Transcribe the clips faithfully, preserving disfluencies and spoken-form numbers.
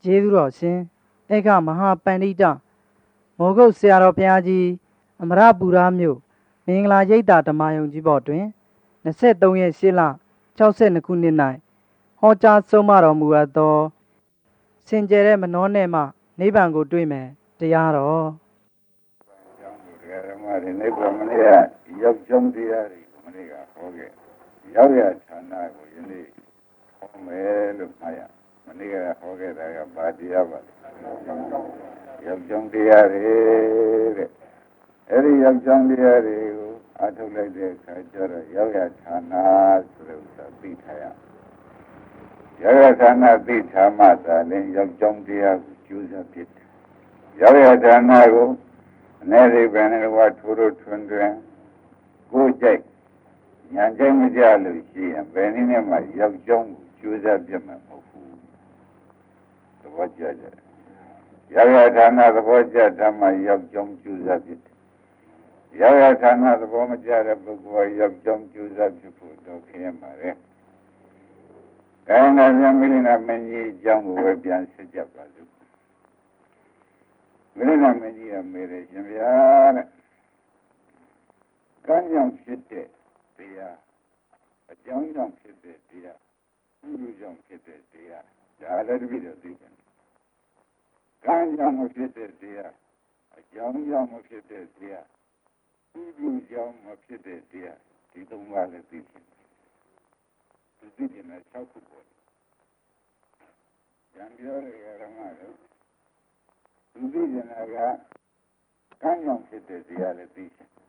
ကျေးဇူးတော်ရှင်ဧကမဟာပန္တိတမောဂုတ်ဆရာတော်ဘုရားကြီးအမရပူရမြို့မင်္ဂလာရိပ်သာဓမ္မယုံကြီးဘော်တွင်၂၃ရက်ရှစ်လ၆၂ခုနှစ်၌ဟောကြားဆုံးမတော်မူအပ်သောစင်ကြယ်တဲ့မနောနဲ့မှနိဗ္ဗာန်ကိုတွေ့မယ်တရားတော်ကျောင်းတို့ဓမ္မတွေနိဗ္ဗာန်မနေ့ကရောက်ကြောင်းတရားတွေကိုမနေ့ကဟောခဲ့ရောက်ရဌာနကိုယနေ့ဟောမယ်လို့မှားရမနေ့ကဟောခဲ့တာကဘာတရားပါလဲရောက်ကြောင်းတရားတွေတဲ့အဲ့ဒီရောက်ကြောင်းတရားတွေကိုအထုတ်လိုက်တဲ့အခါကျတော့ရောက်ရဌာနဆိုတဲ့ဥစ္စာသိထားရရောက်ရဌာနသိထားမှသာလင်းရောက်ကြောင်းတရားကိုကျိုးစားဖြစ်တယ်ရောက်ရဌာနကိုအနေရိပန်နဲ့ဝါထိုးထိုးထွန်းထွန်းကိုကြိုက်ညာကြိုက်မကြလို့ရှိရင်ဘယ်နည်းနဲ့မှရောက်ကြောင်းကိုကျိုးစားပြတ်မှာမဟုတ်ဘူးသဘောကျကြရောက်ရဌာနသဘောကျဓမ္မရောက်ကြောင်းကျိုးစားဖြစ်တယ်ရောက်ရဌာနသဘောမကျတဲ့ပုဂ္ဂိုလ်ရောက်ကြောင်းကျိုးစားဖြစ်ဖို့တော့ခင်းပါလေ။အဲဒါပြန်မိလိနာမင်းကြီးအကြောင်းကိုပဲပြန်ဆက်ကြပါစို့။မိလိနာမင်းကြီးကမေးတယ်ရှင်ဗျာတဲ့။ကံကြောင့်ဖြစ်တဲ့တရားအကြောင်းကြောင့်ဖြစ်တဲ့တရားဥဒုကြောင့်ဖြစ်တဲ့တရားဒါလည်းတပိတော့သိတယ်။ကံကြောင့်မဖြစ်တဲ့တရားအကြောင်းကြောင့်မဖြစ်တဲ့တရားဥဒုကြောင့်မဖြစ်တဲ့တရားဒီသုံးပါးလည်းသိတယ်။ဒီသိတယ်နဲ့၆ခုပေါ့။ဉာဏ်ပြောရရမှာလို့ဒီသိတယ်ကကံကြောင့်ဖြစ်တဲ့တရားလည်းသိတယ်။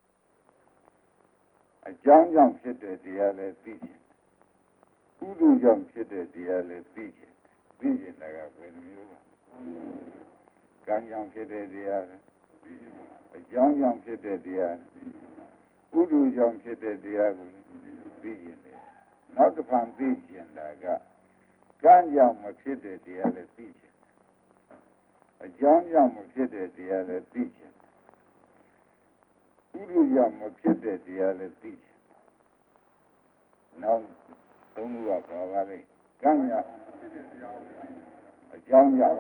အကြောင်းကြောင့်ဖြစ်တဲ့တရားလည်းသိတယ်။ဥဒုကြောင့်ဖြစ်တဲ့တရားလည်းသိတယ်။သိတယ်ကဘယ်လိုမျိုးလဲ။ကံကြောင့်ဖြစ်တဲ့တရားအကြောင်းကြောင့်ဖြစ်တဲ့တရားဥဒုကြောင့်ဖြစ်တဲ့တရားကိုသိရင်လေနောက်တစ်ဖန်သိကျင်တာကကံကြောင့်မဖြစ်တဲ့တရားလည်းသိကျင်အကြောင်းကြောင့်မဖြစ်တဲ့တရားလည်းသိကျင်ဥဒုကြောင့်မဖြစ်တဲ့တရားလည်းသိကျင်နောက်သုံးခုကဘာပါလဲကံကြောင့်အကြောင်းကြောင့်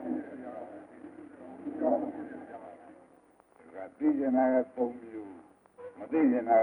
သိကျင်တာကသုံးမျိုးမသိကျင်တာ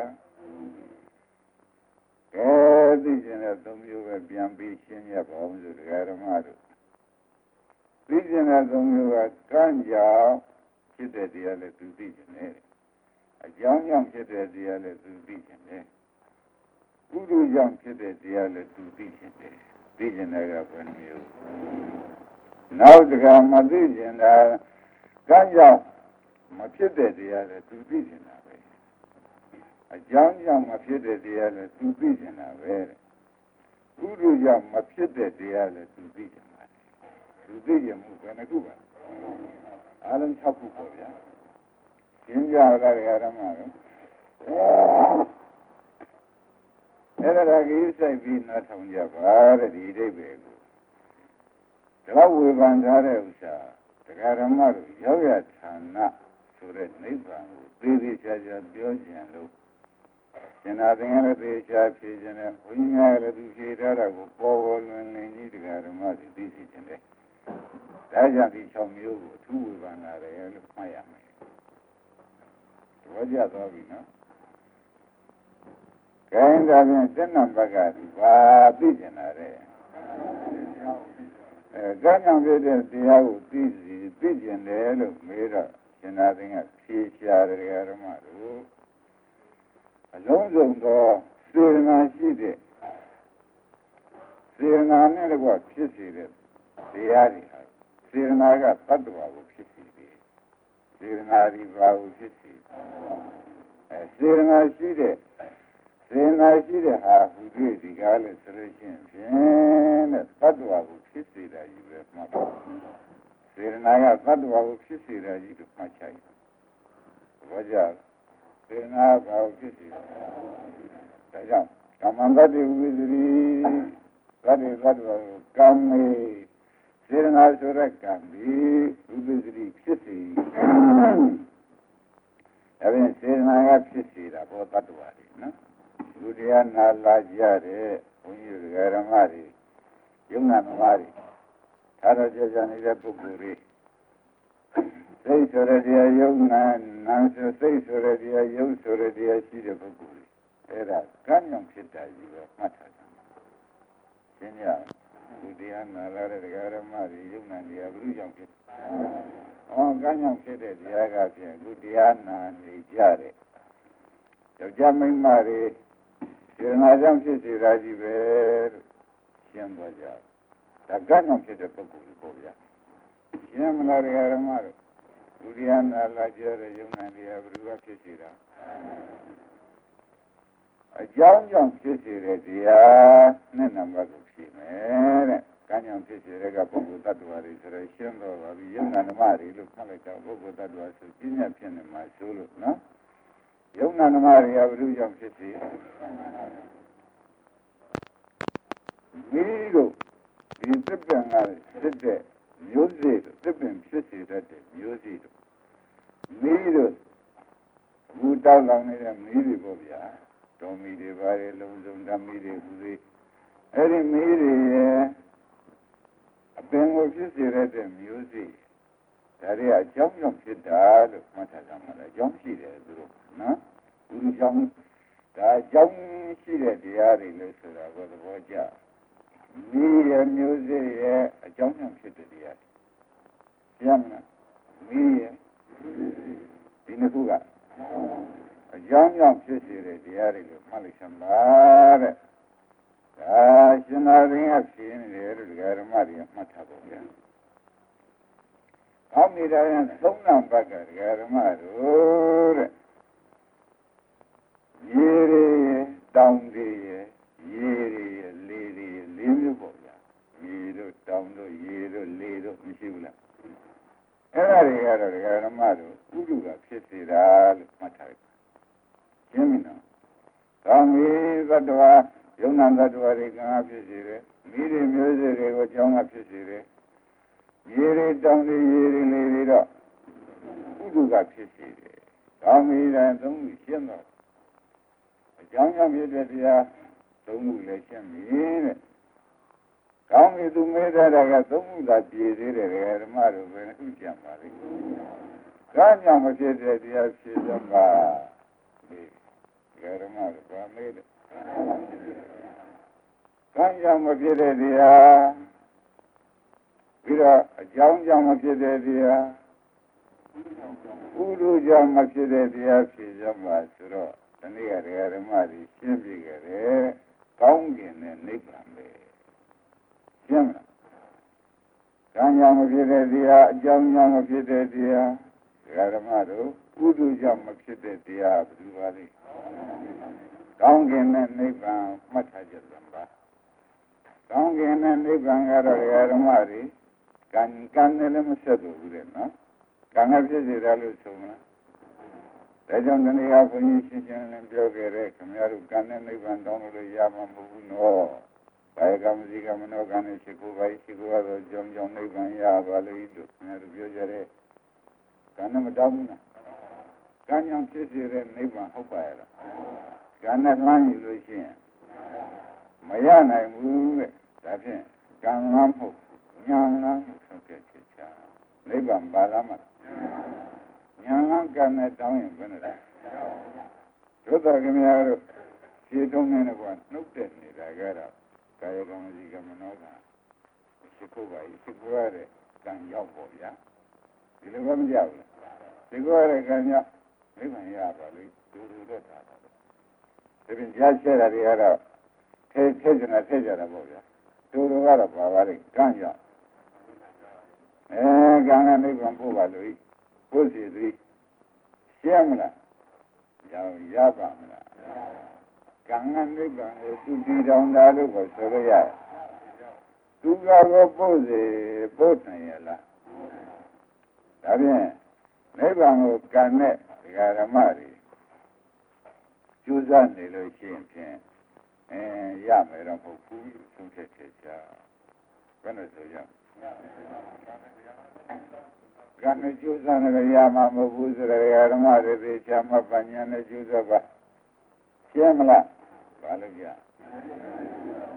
ကဲသိကျင်တဲ့သုံးမျိုးပဲပြန်ပြီးရှင်းရပါအောင်ဆိုတရားဓမ္မတို့သိကျင်တဲ့သုံးမျိုးကကံကြောင့်ဖြစ်တဲ့တရားလည်းသူသိကျင်တယ်အကြောင်းကြောင့်ဖြစ်တဲ့တရားလည်းသူသိကျင်တယ်ဥဒုကြောင့်ဖြစ်တဲ့တရားလည်းသူသိကျင်တယ်သိကျင်တဲ့ကဘယ်နှမျိုးနောက်တကမသိကျင်တာကံကြောင့်မဖြစ်တဲ့တရားလည်းသူသိကျင်တာပဲအကြောင်းကြောင့်မဖြစ်တဲ့တရားလည်းသူသိကျင်တာပဲဥဒုကြောင့်မဖြစ်တဲ့တရားလည်းသူသိကျင်တာသူသိကျင်မှုဘယ်နှခုပါအားလုံး၆ခုပေါ့ဗျာရှင်းပြရတာဓမ္မတော့အဲ့ဒါကြီးစိုက်ပြီးနားထောင်ကြပါတဲ့ဒီအိဗယ်ကိုဒါဝေဖန်ထားတဲ့ဥစ္စာတရားဓမ္မတို့ရောက်ရဌာနဆိုတဲ့နိဗ္ဗာန်ကိုသေသေးချာချာပြောကြင်လို့ရှင်သာသင်္ကလည်းသေချာဖြေခြင်းနဲ့ဘုရားလည်းသူဖြေထားတာကိုပေါ်ပေါ်လွင်လွင်ကြီးတရားဓမ္မတွေသိသိခြင်းနဲ့ဒါကြောင့်ဒီ၆မျိုးကိုအထူးဝေဖန်လာတယ်လို့မှတ်ရမယ်။ဘောကြသွားပြီနော်။ခိုင်းတာဖြင့်စနံဘက်ကဒီဘာသိကျင်တာလဲ။အဲကံကြောင့်ဖြစ်တဲ့တရားကိုသိစီသိကျင်တယ်လို့မေးတော့ရှင်သာသင်ကဖြေရှားတယ်ဓမ္မတို့အလုံးစုံသောစေတနာရှိတဲ့စေတနာနဲ့တကွဖြစ်စေတဲ့တရားတွေဟာစေတနာကသတ္တဝါကိုဖြစ်စေတယ်စေတနာဒီဘာကိုဖြစ်စေအဲစေတနာရှိတဲ့စေတနာရှိတဲ့ဟာဟူတွေ့ဒီကားလို့ဆိုလို့ရှိရင်ဖြင့်တဲ့သတ္တဝါကိုဖြစ်စေတာယူပဲမှတ်ပါစေတနာကသတ္တဝါကိုဖြစ်စေတာကြီးလို့မှတ်ချင်ဘာကြောင့်စေတနာဘာကိုဖြစ်စေတာဒါကြောင့်ကမ္မန္တတိဝိသရီသတ္တသတ္တဝါကိုကံမေစေတနာဆိုတဲ့ကံဒီဝိသရီဖြစ်စေဒါပြင်စေတနာကဖြစ်စေတာဘောတတ္တဝါတွေနော်လူတရားနာလာကြတဲ့ဘုန်းကြီးဓမ္မတွေယုံနာသမားတွေဌာတော့ကြာကြာနေတဲ့ပုဂ္ဂိုလ်တွေစိတ်ဆိုတဲ့တရားယုံနာနာဆိုစိတ်ဆိုတဲ့တရားယုံဆိုတဲ့တရားရှိတဲ့ပုဂ္ဂိုလ်တွေအဲ့ဒါကံကြောင့်ဖြစ်တာကြီးပဲမှတ်ထားကြပါရှင်းရဒီတရားနာလာတဲ့တရားဓမ္မတွေယုံနာတရားဘုရားကြောင့်ဖြစ်ဟောကံကြောင့်ဖြစ်တဲ့တရားကဖြင့်ဒီတရားနာနေကြတဲ့ယောက်ျားမိန်းမတွေစေနာကြောင့်ဖြစ်စေတာကြီးပဲလို့ရှင်းသွားကြဒါကံကြောင့်ဖြစ်တဲ့ပုဂ္ဂိုလ်ကိုဗျာရှင်းမလားတရားဓမ္မတို့ဒုတိယနာလာကြတဲ့ယုံနာတရားဘယ်လိုဖြစ်စေတာအကြောင်းကြောင့်ဖြစ်စေတဲ့တရားနဲ့နံပါတ်ကိုဖြေမယ်တဲ့ကံကြောင့်ဖြစ်စေတဲ့ကပုဂ္ဂိုလ်တ attva တွေဆိုတော့ရှင်းတော့ပါပြီယုံနာဓမ္မတွေလို့ခန့်လိုက်တာပုဂ္ဂိုလ်တ attva ဆိုပြညာဖြစ်နေမှာဆိုလို့နော်ယုံနာဓမ္မတွေကဘယ်လိုကြောင့်ဖြစ်စေမိတို့ဒီသစ္စာကစစ်တဲ့မျိုးစေ့တို့သစ္စာဖြစ်စေတတ်တဲ့မျိုးစေ့တို့မိတို့ဘူတောက်လောင်နေတဲ့မိတွေပေါ့ဗျာတော်မိတွေပါလေလုံးစုံဓာမိတွေဘူးတွေအဲ့ဒီမိတွေရဲ့အပင်ကိုဖြစ်စေတတ်တဲ့မျိုးစေ့ဒါတွေကအကြောင်းကြောင့်ဖြစ်တာလို့မှတ်ထားကြမှာလေအကြောင်းရှိတယ်သူတို့နော်ဒီကြောင့်ဒါအကြောင်းရှိတဲ့တရားတွေလို့ဆိုတာကိုသဘောကျမိရဲ့မျိုးစေ့ရဲ့အကြောင်းကြောင့်ဖြစ်တဲ့တရားရမ်းလားမိရဲ့ဒီနှစ်ခုကအကြောင်းကြောင့်ဖြစ်စေတဲ့တရားတွေလို့မှတ်လိုက်စမ်းပါတဲ့ဒါရှင်သာရိယဖြစ်နေတယ်လို့ဒကာဓမ္မတွေမှတ်ထားပါဗျာအောက်နေတိုင်းသုံးနံပါတ်ကဒကာဓမ္မတို့တဲ့ရေတွေတောင်တွေရေတွေလေတွေလေးမျိုးပေါ့ဗျာရေတို့တောင်တို့ရေတို့လေတို့မရှိဘူးလားအဲ့ဒါတွေကတော့ဒကာဓမ္မတို့ဥဒုကဖြစ်စေတာလို့မှတ်ထားတယ်ရှင်းပြီနော်ကောင်းပြီသတ္တဝါယုံနာသတ္တဝါတွေကံဖြစ်စေတယ်မိတွေမျိုးစေ့တွေကိုအကြောင်းကဖြစ်စေတယ်ရေတွေတောင်တွေရေတွေလေတွေတော့ဥဒုကဖြစ်စေတယ်ကောင်းပြီဒါသုံးခုရှင်းတော့အကြောင်းကြောင့်ဖြစ်တဲ့တရားသုံးခုလည်းရှင်းပြီတဲ့ကောင်းပြီသူမေးတာကသုံးခုသာပြည့်သေးတယ်ဓမ္မတို့ပဲဥကြံပါလိမ့်ကံကြောင့်မဖြစ်တဲ့တရားဖြစ်စမ်းပါဒီဓမ္မတို့ဘာမေးလဲကံကြောင့်မဖြစ်တဲ့တရားပြီးတော့အကြောင်းကြောင့်မဖြစ်တဲ့တရားဥဒုကြောင့်မဖြစ်တဲ့တရားဖြစ်စမ်းပါဆိုတော့ဒီနေ့ကဓမ္မတွေရှင်းပြခဲ့တယ်ကောင်းကျင်တဲ့နိဗ္ဗာန်ပဲရှင်းမလားကံကြောင့်မဖြစ်တဲ့တရားအကြောင်းကြောင့်မဖြစ်တဲ့တရားဓမ္မတို့ဥဒုကြောင့်မဖြစ်တဲ့တရားဘယ်လိုပါလဲကောင်းကျင်တဲ့နိဗ္ဗာန်မှတ်ထားကြသံပါကောင်းကျင်တဲ့နိဗ္ဗာန်ကတော့ဓမ္မတွေကံကံနဲ့လည်းမဆက်ဘူးတဲ့နော်ကံကဖြစ်စေတယ်လို့ဆိုမလားဒါကြောင့်ဒီနေ့ကဘုန်းကြီးရှင်းရှင်းလင်းပြောခဲ့တဲ့ခင်ဗျားတို့ကံနဲ့နိဗ္ဗာန်တောင်းလို့ရမှာမဟုတ်ဘူးနော်ဘာကမစီကမနောကံနဲ့ရှိကိုပါရှိကိုတော့ကြောင်းကြောင်းနိဗ္ဗာန်ရပါလိမ့်လို့ခင်ဗျားတို့ပြောကြတဲ့ကံနဲ့မတောင်းဘူးလားကံကြောင့်ဖြစ်စေတဲ့နိဗ္ဗာန်ဟုတ်ပါရဲ့လားကံနဲ့လှမ်းယူလို့ရှိရင်မရနိုင်ဘူးတဲ့ဒါဖြင့်ကံလမ်းဖို့ညာလမ်းဆုံးဖြတ်ချက်ချနိဗ္ဗာန်ပါလားမညာလမ်းကံနဲ့တောင်းရင်ဘယ်နဲ့လဲတို့တော်ခင်ဗျားတို့ခြေထုံးနေကွာနှုတ်တဲ့နေတာကတော့ကာယကံစီကမနောကရှိခိုးပါရှိခိုးရတဲ့ကံရောက်ပေါ့ဗျာဒီလိုပဲမကြောက်ဘူးရှိခိုးရတဲ့ကံကြောင့်နိဗ္ဗာန်ရပါလိမ့်ဒူဒူတော့တာပါဒါပြင်ကြားချက်တာတွေကတော့ထဲထဲကျင်တာထဲကြတာပေါ့ဗျာဒူဒူကတော့ပါပါလိမ့်ကံကြောင့်အဲကံကနိဗ္ဗာန်ပို့ပါလို့ပို့စီသည်ရှင်းမလားရောရပါမလားကံကနိဗ္ဗာန်ကိုသူတည်တော်တာလို့ကိုဆိုရရသူကတော့ပို့စီပို့နိုင်ရလားဒါဖြင့်နိဗ္ဗာန်ကိုကံနဲ့ဓမ္မတွေကျူးစားနေလို့ရှိရင်ဖြင့်အဲရမယ်တော့မဟုတ်ဘူးသုံးချက်ချက်ချဘယ်နဲ့ဆိုရကံနဲ့ကျူးစားနေရမှာမဟုတ်ဘူးဆိုတဲ့ဓမ္မတွေသိချမှပညာနဲ့ကျူးစားပါရှင်းမလားဘာလို့ကြ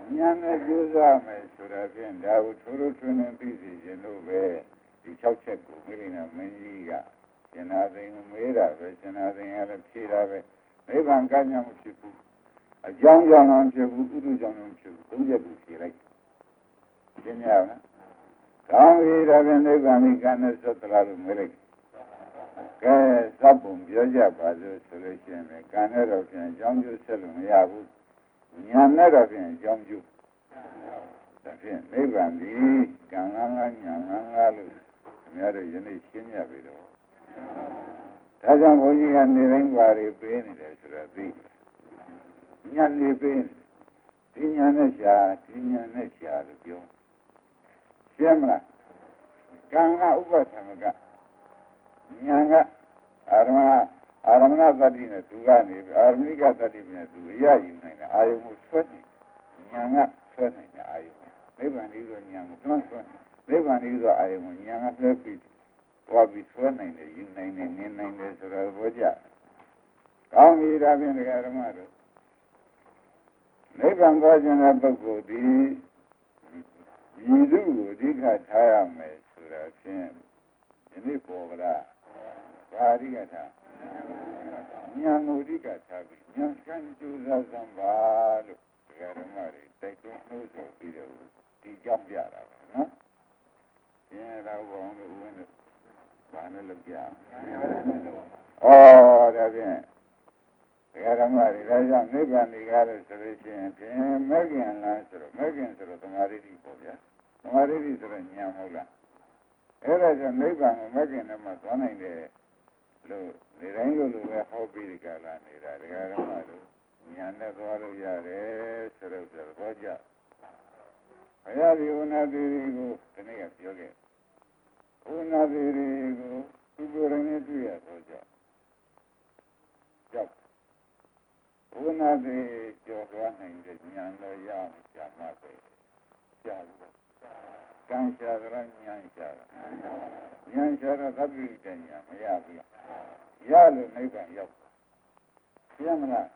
ညာနဲ့ကြိုးစားမယ်ဆိုတာဖြင့်ဒါကိုထိုးထိုးထွင်းထွင်းသိစေခြင်းလို့ပဲဒီ၆ချက်ကိုမိရိနာမင်းကြီးကရှင်သာသိကိုမေးတာပဲရှင်သာသိကလည်းဖြေတာပဲနိဗ္ဗာန်ကညမဖြစ်ဘူးအကြောင်းကြောင့်လည်းဖြစ်ဘူးဥဒ္ဓကြောင့်လည်းဖြစ်ဘူးသုံးချက်ကိုဖြေလိုက်ရှင်းရအောင်နော်ကောင်းပြီဒါဖြင့်နိဗ္ဗာန်ကနဲ့ဆက်သလားလို့မေးလိုက်ကဲသဗ္ဗုံပြောကြပါစို့ဆိုလို့ရှိရင်ကံနဲ့တော့ဖြင့်အကြောင်းကျိုးဆက်လို့မရဘူးညာနဲ့တော့ဖြင့်အကြောင်းကျိုးဒါဖြင့်နိဗ္ဗာန်ဒီကံငါးငါးညာငါးငါးလို့ခင်ဗျားတို့ယနေ့ရှင်းရပြီတော့ဒါကြောင့်ဘုန်းကြီးကနေတိုင်းပါတွေပေးနေတယ်ဆိုတော့သိညာနေပေးဒီညာနဲ့ရှာဒီညာနဲ့ရှာလို့ပြောရှင်းမလားကံကဥပသမကညာကအာရမအာရမဏသတ္တိနဲ့သူကနေအာရမဏိကသတ္တိနဲ့သူအရယူနိုင်တယ်အာယုံကိုဆွဲနေညာကဆွဲနိုင်တယ်အာယုံနိဗ္ဗာန်ဒီဆိုညာကိုတွန်းဆွဲနိဗ္ဗာန်ဒီဆိုအာယုံကိုညာကဆွဲပြီးသွားပြီးဆွဲနိုင်တယ်ယူနိုင်တယ်နေနိုင်တယ်ဆိုတော့ဘောကြကောင်းပြီဒါဖြင့်ဒကာဓမ္မတို့နိဗ္ဗာန်သွားခြင်းတဲ့ပုဂ္ဂိုလ်ဒီဤသူကိုအဓိကထားရမယ်ဆိုတာဖြင့်ဒီနေ့ပေါ်ကြလားဘာအဓိကထားဉာဏ်ကိုအဓိကထားပြီးဉာဏ်ကံကြိုးစားစမ်းပါလို့ဒကာဓမ္မတွေတိုက်တွန်းလို့ဆိုပြီးတော့ဒီကြောင့်ပြတာပဲနော်။ကျင်းတော်ဘောင်းလို့ဦးဝင်လို့ဘာနဲ့လုပ်ကြ။ဩဒါဖြင့်ဒကာဓမ္မတွေဒါကြောင့်နိဗ္ဗာန်ကြီးကားလို့ဆိုလို့ရှိရင်ဖြင့်မဂ္ဂင်လားဆိုတော့မဂ္ဂင်ဆိုတော့သမာဓိတိပေါ့ဗျာ။သမာဓိတိဆိုတော့ဉာဏ်ဟုတ်လား။အဲ့ဒါကြောင့်နိဗ္ဗာန်ကိုမဂ္ဂင်နဲ့မှသွားနိုင်တယ်လို့ဒီတိုင်းလိုလိုပဲဟောပြီးဒီကလာနေတာဒကာဓမ္မတို့ညာနဲ့သွားလို့ရတယ်ဆိုတော့ဆိုတော့ကြဘုရားဒီဝနာတိကိုဒီနေ့ကပြောခဲ့ဝနာတိကိုသူကိုယ်တိုင်နဲ့တွေ့ရတော့ကြောက်ကြောက်ဝနာတိကြော်သွားနိုင်တဲ့ညာတော့ရအောင်ကြာမှပဲကြာလို့ကံရှာကြရညာရှာညာရှာတော့သဗ္ဗိတညာမရဘူးရလို့နိဗ္ဗာန်ရောက်ပြမလား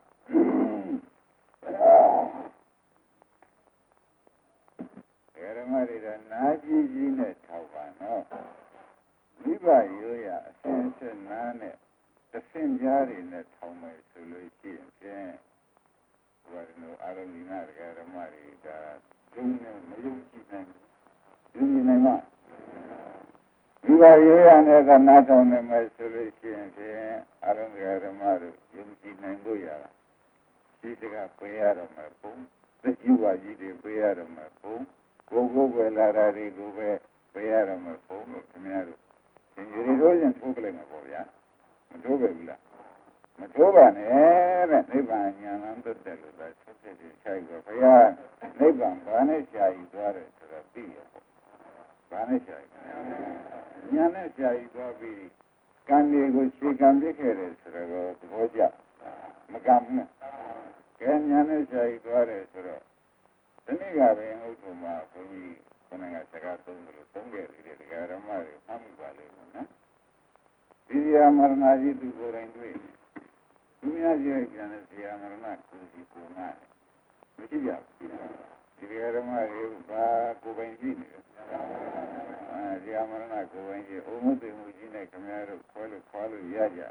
ဓမ္မတွေကနာကြည့်ကြည့်နဲ့ထောက်ပါနော်မိဘရိုးရအစင်းစင်းနားနဲ့တဆင့်ကြားတွေနဲ့ထောင်မယ်ဆိုလို့ရှိရင်ဖြင့်ဘာလို့အာရုံဒီနာတွေကဓမ္မတွေကဒုနဲ့မယုံကြည်နိုင်ဘူးယုံကြည်နိုင်မှာမိဘရိုးရနဲ့ကနားထောင်နေမယ်ဆိုလို့ရှိရင်ဖြင့်အာရုံဒီဓမ္မတို့ယုံကြည်နိုင်လို့ရတာဒီတကပေးရတော့မယ်ပုံသက်ကြီးဝါကြီးတွေပေးရတော့မယ်ပုံကိုယ်ကိုယ်ပဲလာတာတွေကိုပဲပေးရတော့မယ်ပုံလို့ခင်ဗျားတို့သင်္ကြန်တို့ရင်ထိုးကြလိုက်မှာပေါ့ဗျာမထိုးပဲဘူးလားမထိုးပါနဲ့တဲ့နိဗ္ဗာန်ဉာဏ်လမ်းတက်တယ်လို့သာဆက်ဆက်ပြီးခြိုက်တော့ဘုရားနိဗ္ဗာန်ဘာနဲ့ခြာယူသွားတယ်ဆိုတော့သိရပေါ့ဘာနဲ့ခြာယူဉာဏ်နဲ့ခြာယူသွားပြီးကံတွေကိုခြေကံပြစ်ခဲ့တယ်ဆိုတော့သဘောကျမကံဘူးကဲဉာဏ်နဲ့ခြာယူသွားတယ်ဆိုတော့ဒီနေ့ကပဲဥဒ္ဓမှာဘုန်းကြီးခဏကစကားသုံးလို့သုံးခဲ့တယ်ဒကာဓမ္မတွေမှတ်မိပါလိမ့်မယ်နော်ဒီဇာမရဏကြီးသူကိုယ်တိုင်တွေ့သူများရဲ့ကျန်တဲ့ဇာမရဏကိုကြီးကိုငါမရှိကြဘူးဒီဒကာဓမ္မတွေဘာကိုယ်ပိုင်ကြည့်နေတယ်အဲဇာမရဏကိုယ်ပိုင်ကြည့်အုံမသိမှုကြီးနဲ့ခင်ဗျားတို့ခွဲလို့ခွာလို့ရကြ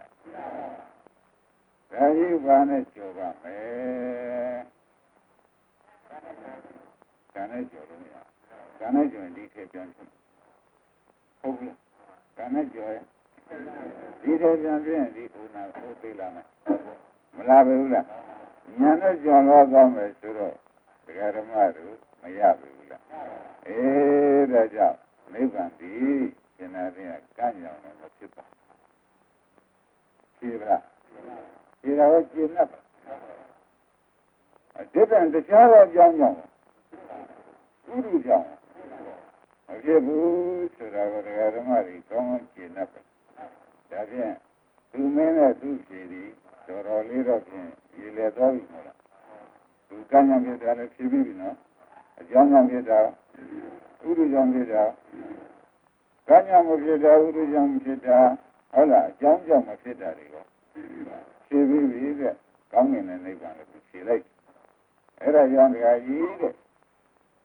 ဒါကြီးဘာနဲ့ကြော်ပါမယ်ကံနဲ့ကြော်လို့မရကံနဲ့ကြော်ရင်ဒီခေတ်ပြန်ဖြစ်ဟုတ်ပြီကံနဲ့ကြော်ရင်ဒီခေတ်ပြန်ဖြစ်ရင်ဒီဥနာဟုတ်သေးလားမလားဘူးလားညာနဲ့ကြော်တော့ကောင်းမယ်ဆိုတော့ဒကာဓမ္မတို့မရဘူးလားအေးဒါကြောင့်နိဗ္ဗာန်ဒီရှင်နာတဲ့ကံကြောင့်လည်းမဖြစ်ပါဘူးလားဒီတော့ကျင့်납ဒီတန်တခြားသောအကြောင်းကြောင့်ဥဒ္ဓကြောင့်မဖြစ်ဘူးဆိုတာကိုဒကာဓမ္မတွေကောင်းကောင်းကျင့်납ပဲဒါဖြင့်သူမင်းနဲ့သူဖြေသည်တော်တော်လေးတော့ဖြင့်ရေလေသွားပြီမဟုတ်လားသူကံကြောင့်ဖြစ်တာလည်းဖြေပြီးပြီနော်အကြောင်းကြောင့်ဖြစ်တာဥဒ္ဓကြောင့်ဖြစ်တာကံကြောင့်မဖြစ်တာဥဒ္ဓကြောင့်ဖြစ်တာဟုတ်လားအကြောင်းကြောင့်မဖြစ်တာတွေကောဖြေပြီးပြီတဲ့ကောင်းငင်တဲ့နိဗ္ဗာန်ကိုဖြေလိုက်အဲ့ဒါကြောင့်ဒကာကြီးတဲ့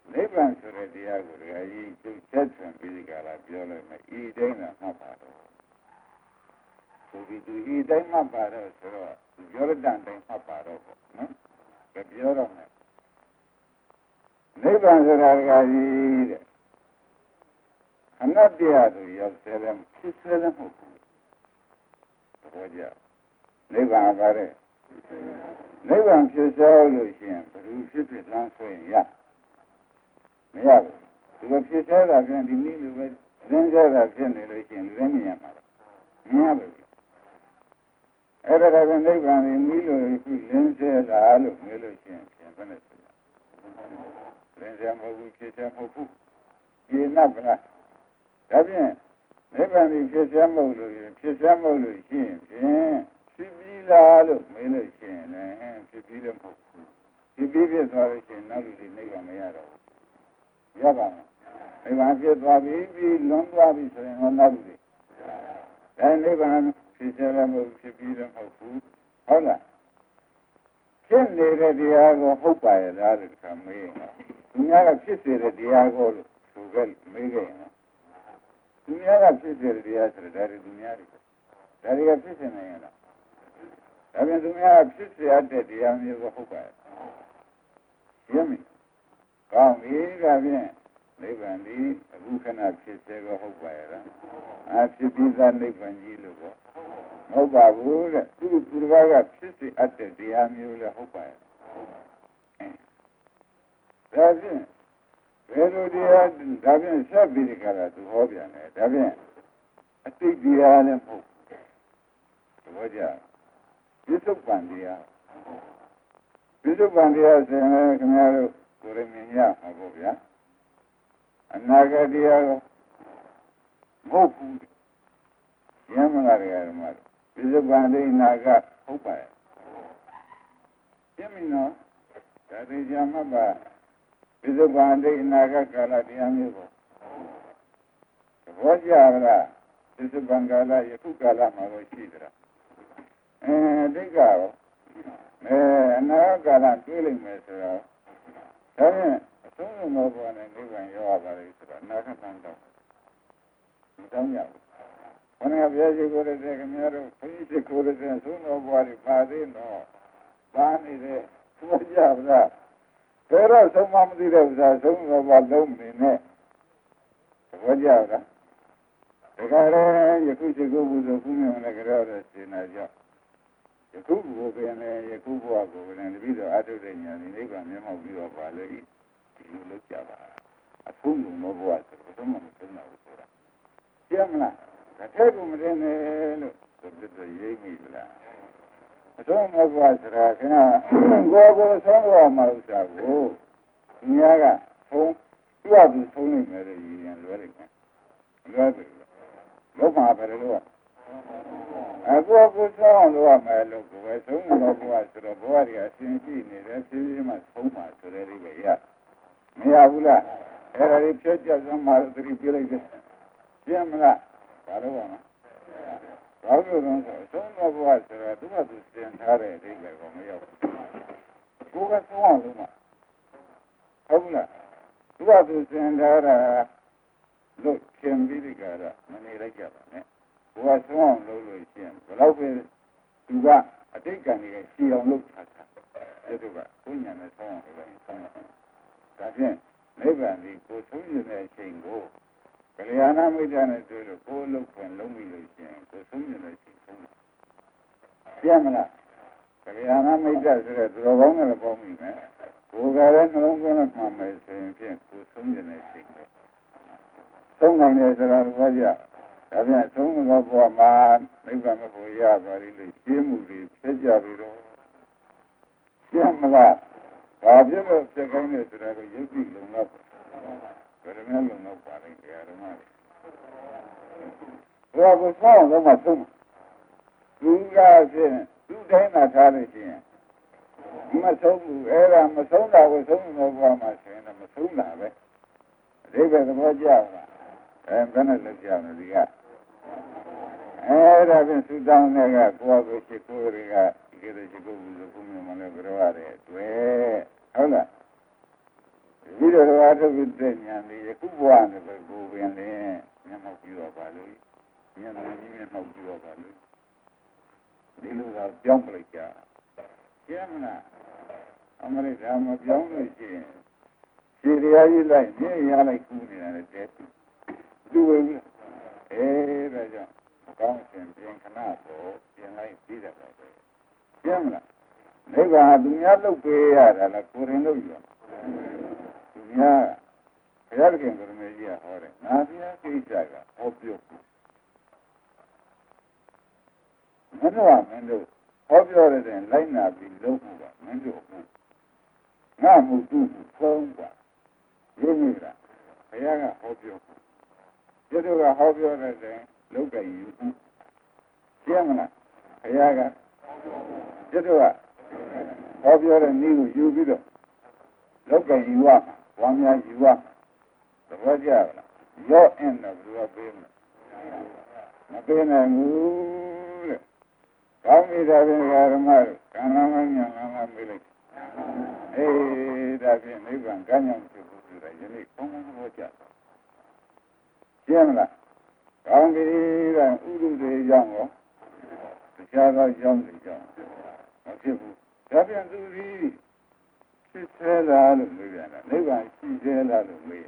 နိဗ္ဗာန်ဆိုတဲ့တရားကိုဒကာကြီးသူချက်ချင်ပြီးဒီကလာပြောလိုက်မယ်ဤတိုင်းကမှတ်ပါတော့သူဒီသူဤတိုင်းမှတ်ပါတော့ဆိုတော့ပြောရတဲ့တိုင်းမှတ်ပါတော့ပေါ့နော်ကြပြောတော့မယ်နိဗ္ဗာန်ဆိုတာဒကာကြီးတဲ့အနတ္တရားဆိုရောက်ဆဲတယ်ဖြစ်ဆဲတယ်မဟုတ်ဘူးဘောကြနိဗ္ဗာန်ပါတဲ့နိဗ္ဗာန်ဖြစ်စေလို့ရှိရင်ဘယ်လိုဖြစ်ဖြစ်လမ်းဆိုရင်ရမရဘူးဒီလိုဖြစ်စေတာပြန်ဒီနည်းလိုပဲရင်းစေတာဖြစ်နေလို့ရှိရင်လည်းမြင်ရမှာမရဘူးအဲ့ဒါကနိဗ္ဗာန်ကိုနည်းလိုခုရင်းစေတာလို့ပြောလို့ရှိရင်ပြန်ဘယ်နဲ့ဆိုရင်းစေမဟုတ်ဘူးဖြစ်စေမဟုတ်ဘူးဒီနတ်ကဒါဖြင့်နိဗ္ဗာန်ကိုဖြစ်စေမဟုတ်လို့ဖြစ်စေမဟုတ်လို့ရှိရင်ဖြင့်ဖြစ်ပြီးလားလို့မေးလို့ရှိရင်လည်းဖြစ်ပြီးလည်းမဟုတ်ဘူးဖြစ်ပြီးဖြစ်သွားလို့ရှိရင်နောက်လူတွေနိဗ္ဗာန်မရတော့ဘူးရပါမယ်နိဗ္ဗာန်ဖြစ်သွားပြီပြီးလွန်သွားပြီဆိုရင်ဟောနောက်လူတွေဒါနိဗ္ဗာန်ဖြစ်စေလည်းမဟုတ်ဖြစ်ပြီးလည်းမဟုတ်ဘူးဟုတ်လားဖြစ်နေတဲ့တရားကိုဟုတ်ပါရဲ့လားလို့ခါမေးရင်သူများကဖြစ်စေတဲ့တရားကိုလို့ဆိုကြမေးကြရင်သူများကဖြစ်စေတဲ့တရားဆိုတဲ့ဒါတွေသူများတွေဒါတွေကဖြစ်စေနိုင်ရလားဒါပြန်သူများဖြစ်စေရတဲ့တရားမျိုးကိုဟုတ်ပါရဲ့ရှင်းပြီကောင်းပြီဒါဖြင့်နိဗ္ဗာန်ဒီအခုခဏဖြစ်စေကိုဟုတ်ပါရဲ့လားအာဖြစ်ပြီးသားနိဗ္ဗာန်ကြီးလို့ပေါ့မဟုတ်ပါဘူးတဲ့သူသူတစ်ပါးကဖြစ်စေအပ်တဲ့တရားမျိုးလည်းဟုတ်ပါရဲ့ဒါဖြင့်ဘယ်လိုတရားဒါဖြင့်ဆက်ပြီးဒီကရာသူဟောပြန်တယ်ဒါဖြင့်အတိတ်တရားလည်းမဟုတ်ဘူးဘောကြပြစ္ဆုတ်ပံတရားပြစ္ဆုတ်ပံတရားဆိုရင်ခင်ဗျားတို့ကိုယ်ရမြင်ရမှာပေါ့ဗျာအနာဂတ်တရားကိုမဟုတ်ဘူးရမ်းမလားတရားဓမ္မပြစ္ဆုတ်ပံဒိနာကဟုတ်ပါရဲ့ရှင်းပြီနော်ဒါသိကြမှာပါပြစ္ဆုတ်ပံဒိနာကကာလတရားမျိုးကိုသဘောကျလားပြစ္ဆုတ်ပံကာလယခုကာလမှာတော့ရှိသလားအဲဒိဋ္ဌရောအဲအနာဂတ်ကာလတွေးလိုက်မယ်ဆိုတော့ဒါဖြင့်အဆုံးစုံသောဘဝနဲ့နိဗ္ဗာန်ရောက်ပါလေဆိုတော့အနာဂတ်တန်တော့မတောင်းရဘူးဘုရားဘုရားရှိခိုးတဲ့ခင်ဗျားတို့ဘုရားရှိခိုးတဲ့ဆုံးသောဘဝတွေပါသေးတော့ပါနေတဲ့သဘောကျပါလားဘယ်တော့ဆုံးမမသိတဲ့ဥစ္စာဆုံးသောဘဝလုံးနေနဲ့သဘောကျလားဒါကြရဲယခုရှိခိုးမှုဆိုခုမြင်လည်းကြောက်တဲ့စေနာကြောင့်ယခုဘုရားနဲ့ယခုဘဝကိုလည်းတပိတော့အထုတဲ့ညာနိဗ္ဗာန်မျက်မှောက်ပြီးတော့ပါလေဒီလိုလုပ်ကြပါအထုံးလုံးဘဝဆိုတော့မှမသိနိုင်ဘူးဆိုတာကျမ်းမလားတစ်ထက်ကမတင်နဲ့လို့ဆိုတော့ရေးမိလားအထုံးဘဝဆိုတာခင်ဗျာကိုယ်ကိုယ်ဆုံးတော့မှဥစ္စာကိုသူများကဆုံးသူ့အတူဆုံးနေမယ်လို့ရည်ရင်လွယ်လိုက်မယ်လွယ်ပြီလောက်ပါပဲလို့အခုအခုဆုံးလို့ရမယ်လို့ကိုယ်ဆုံးတော့ဘဝဆိုတော့ဘဝတွေအစဉ်ရှိနေတယ်ဖြည်းဖြည်းမှဆုံးပါဆိုတဲ့ဒီပဲရမရဘူးလားအဲ့ဒါလေးဖြတ်ကြစမ်းမှသတိပြလိုက်တယ်ကျင်းမလားဘာလို့ပါမလဲဘာလို့လဲဆိုဆုံးတော့ဘဝဆိုတော့သူကသူသင်ထားတဲ့အဓိပ္ပာယ်ကိုမရောက်ဘူးကိုယ်ကဆုံးအောင်လို့မှဟုတ်လားသူကသူသင်ထားတာလို့သင်ပြီးဒီကရမနေလိုက်ကြပါနဲ့ဘဝဆုံးအောင်လုပ်လို့ရှိရင်ဘယ်တော့ပဲသူကအတိတ်ကံကြီးရှည်အောင်လုပ်ထားတာဒီလိုကဘုညာနဲ့ဆုံးအောင်လုပ်ရင်ဆုံးအောင်ဒါဖြင့်နိဗ္ဗာန်ဒီကိုဆုံးရတဲ့အချိန်ကိုကလျာဏမိတ်္တနဲ့တွေ့လို့ကိုယ်လုံးခွင်လုံးပြီးလို့ရှိရင်ကိုဆုံးရတဲ့အချိန်ဆုံးပြမလားကလျာဏမိတ်္တဆိုတဲ့သူတော်ကောင်းနဲ့ပေါင်းမိမယ်ကိုယ်ကလည်းနှလုံးသွင်းမှမယ်ဆိုရင်ဖြင့်ကိုဆုံးရတဲ့အချိန်ပဲဆုံးနိုင်တယ်ဆိုတာဘာကြဒါပြန်သုံးသောဘဝမှာနိဗ္ဗာန်ကိုရပါလိမ့်လို့ရှင်းမှုတွေဖြစ်ကြပြီတော့ရှင်းမလားဘာဖြစ်လို့ဖြစ်ကောင်းလဲဆိုတာကိုယုတ်တိလုံလောက်ဘယ်လိုမျိုးလုံလောက်ပါလဲတရားဓမ္မတွေဘုရားကိုစောင့်တော့မှသုံးသူကဖြင့်သူတိုင်းသာထားလို့ရှိရင်မဆုံးဘူးအဲ့ဒါမဆုံးတာကိုဆုံးသောဘဝမှာဆိုရင်တော့မဆုံးတာပဲအဓိပ္ပာယ်သဘောကျလားအဲဘယ်နဲ့လောက်ကြမလဲဒီကအဲ့ဒါဖြင့်သုတောင်းတဲ့ကကိုယ်ကိုရှိကိုယ်တွေကဒီလိုရှိကိုယ်ဘူးဆိုခုမျိုးမလဲကြောရတယ်တွေ့ဟုတ်လားဒီလိုအားထုတ်ပြီးတဲ့ဉာဏ်လေးအခုဘဝနဲ့ပဲကိုယ်ပင်လည်းမျက်မှောက်ပြီးတော့ပါလို့ဉာဏ်ကြီးမျက်မှောက်ပြီးတော့ပါလို့ဒီလိုသာပြောင်းပလိုက်ကြကျမ်းမလားအမရိကမပြောင်းလို့ရှိရင်ခြေတရားကြီးလိုက်မြင်ရလိုက်ကူးနေတာလည်းတဲ့သူ့ဝိအဲဒါကြောင့်အကောင်းရှင်ပြင်ခဏတော့ပြင်လိုက်ပြီးတယ်ပဲကျမ်းမလားနိဗ္ဗာန်သူများလုပ်ပေးရတာလားကိုယ်ရင်လုပ်ရသူများဘုရားသခင်ကိုရမေကြီးကဟောတယ်ငါဘုရားကိစ္စကဟောပြောမင်းတို့ကမင်းတို့ဟောပြောတဲ့လိုက်နာပြီးလုပ်ဖို့ကမင်းတို့ဟုတ်ငါမှုသူ့ဖုံးပါရုပ်မိလားဘုရားကဟောပြောဖို့ဒီတို့ကဟောပြောတဲ့လုပ်ကြယူဖို့ကျမ်းမလားဘုရားကဒီတို့ကဟောပြောတဲ့နည်းကိုယူပြီးတော့လုပ်ကြယူရမှာဝမ်းများယူရမှာသဘောကျလားရော့အင်းတော့ဘယ်လိုပေးမလဲမပေးနိုင်ဘူးတဲ့ကောင်းပြီဒါဖြင့်ဓမ္မတို့ကံလာမညံလာမမေးလိုက်အေးဒါဖြင့်နိဗ္ဗာန်ကံကြောင့်ဖြစ်ဖို့ဆိုတာယနေ့ကောင်းကောင်းသဘောကျကျမ်းမလားကောင်းပြီကဥဒုတွေကြောင့်ရောတခြားသောကြောင့်တွေကြောင့်မဖြစ်ဘူးဒါဖြင့်သူသည်ဖြစ်သေးလားလို့မေးပြန်တာနိဗ္ဗာန်ရှိသေးလားလို့မေး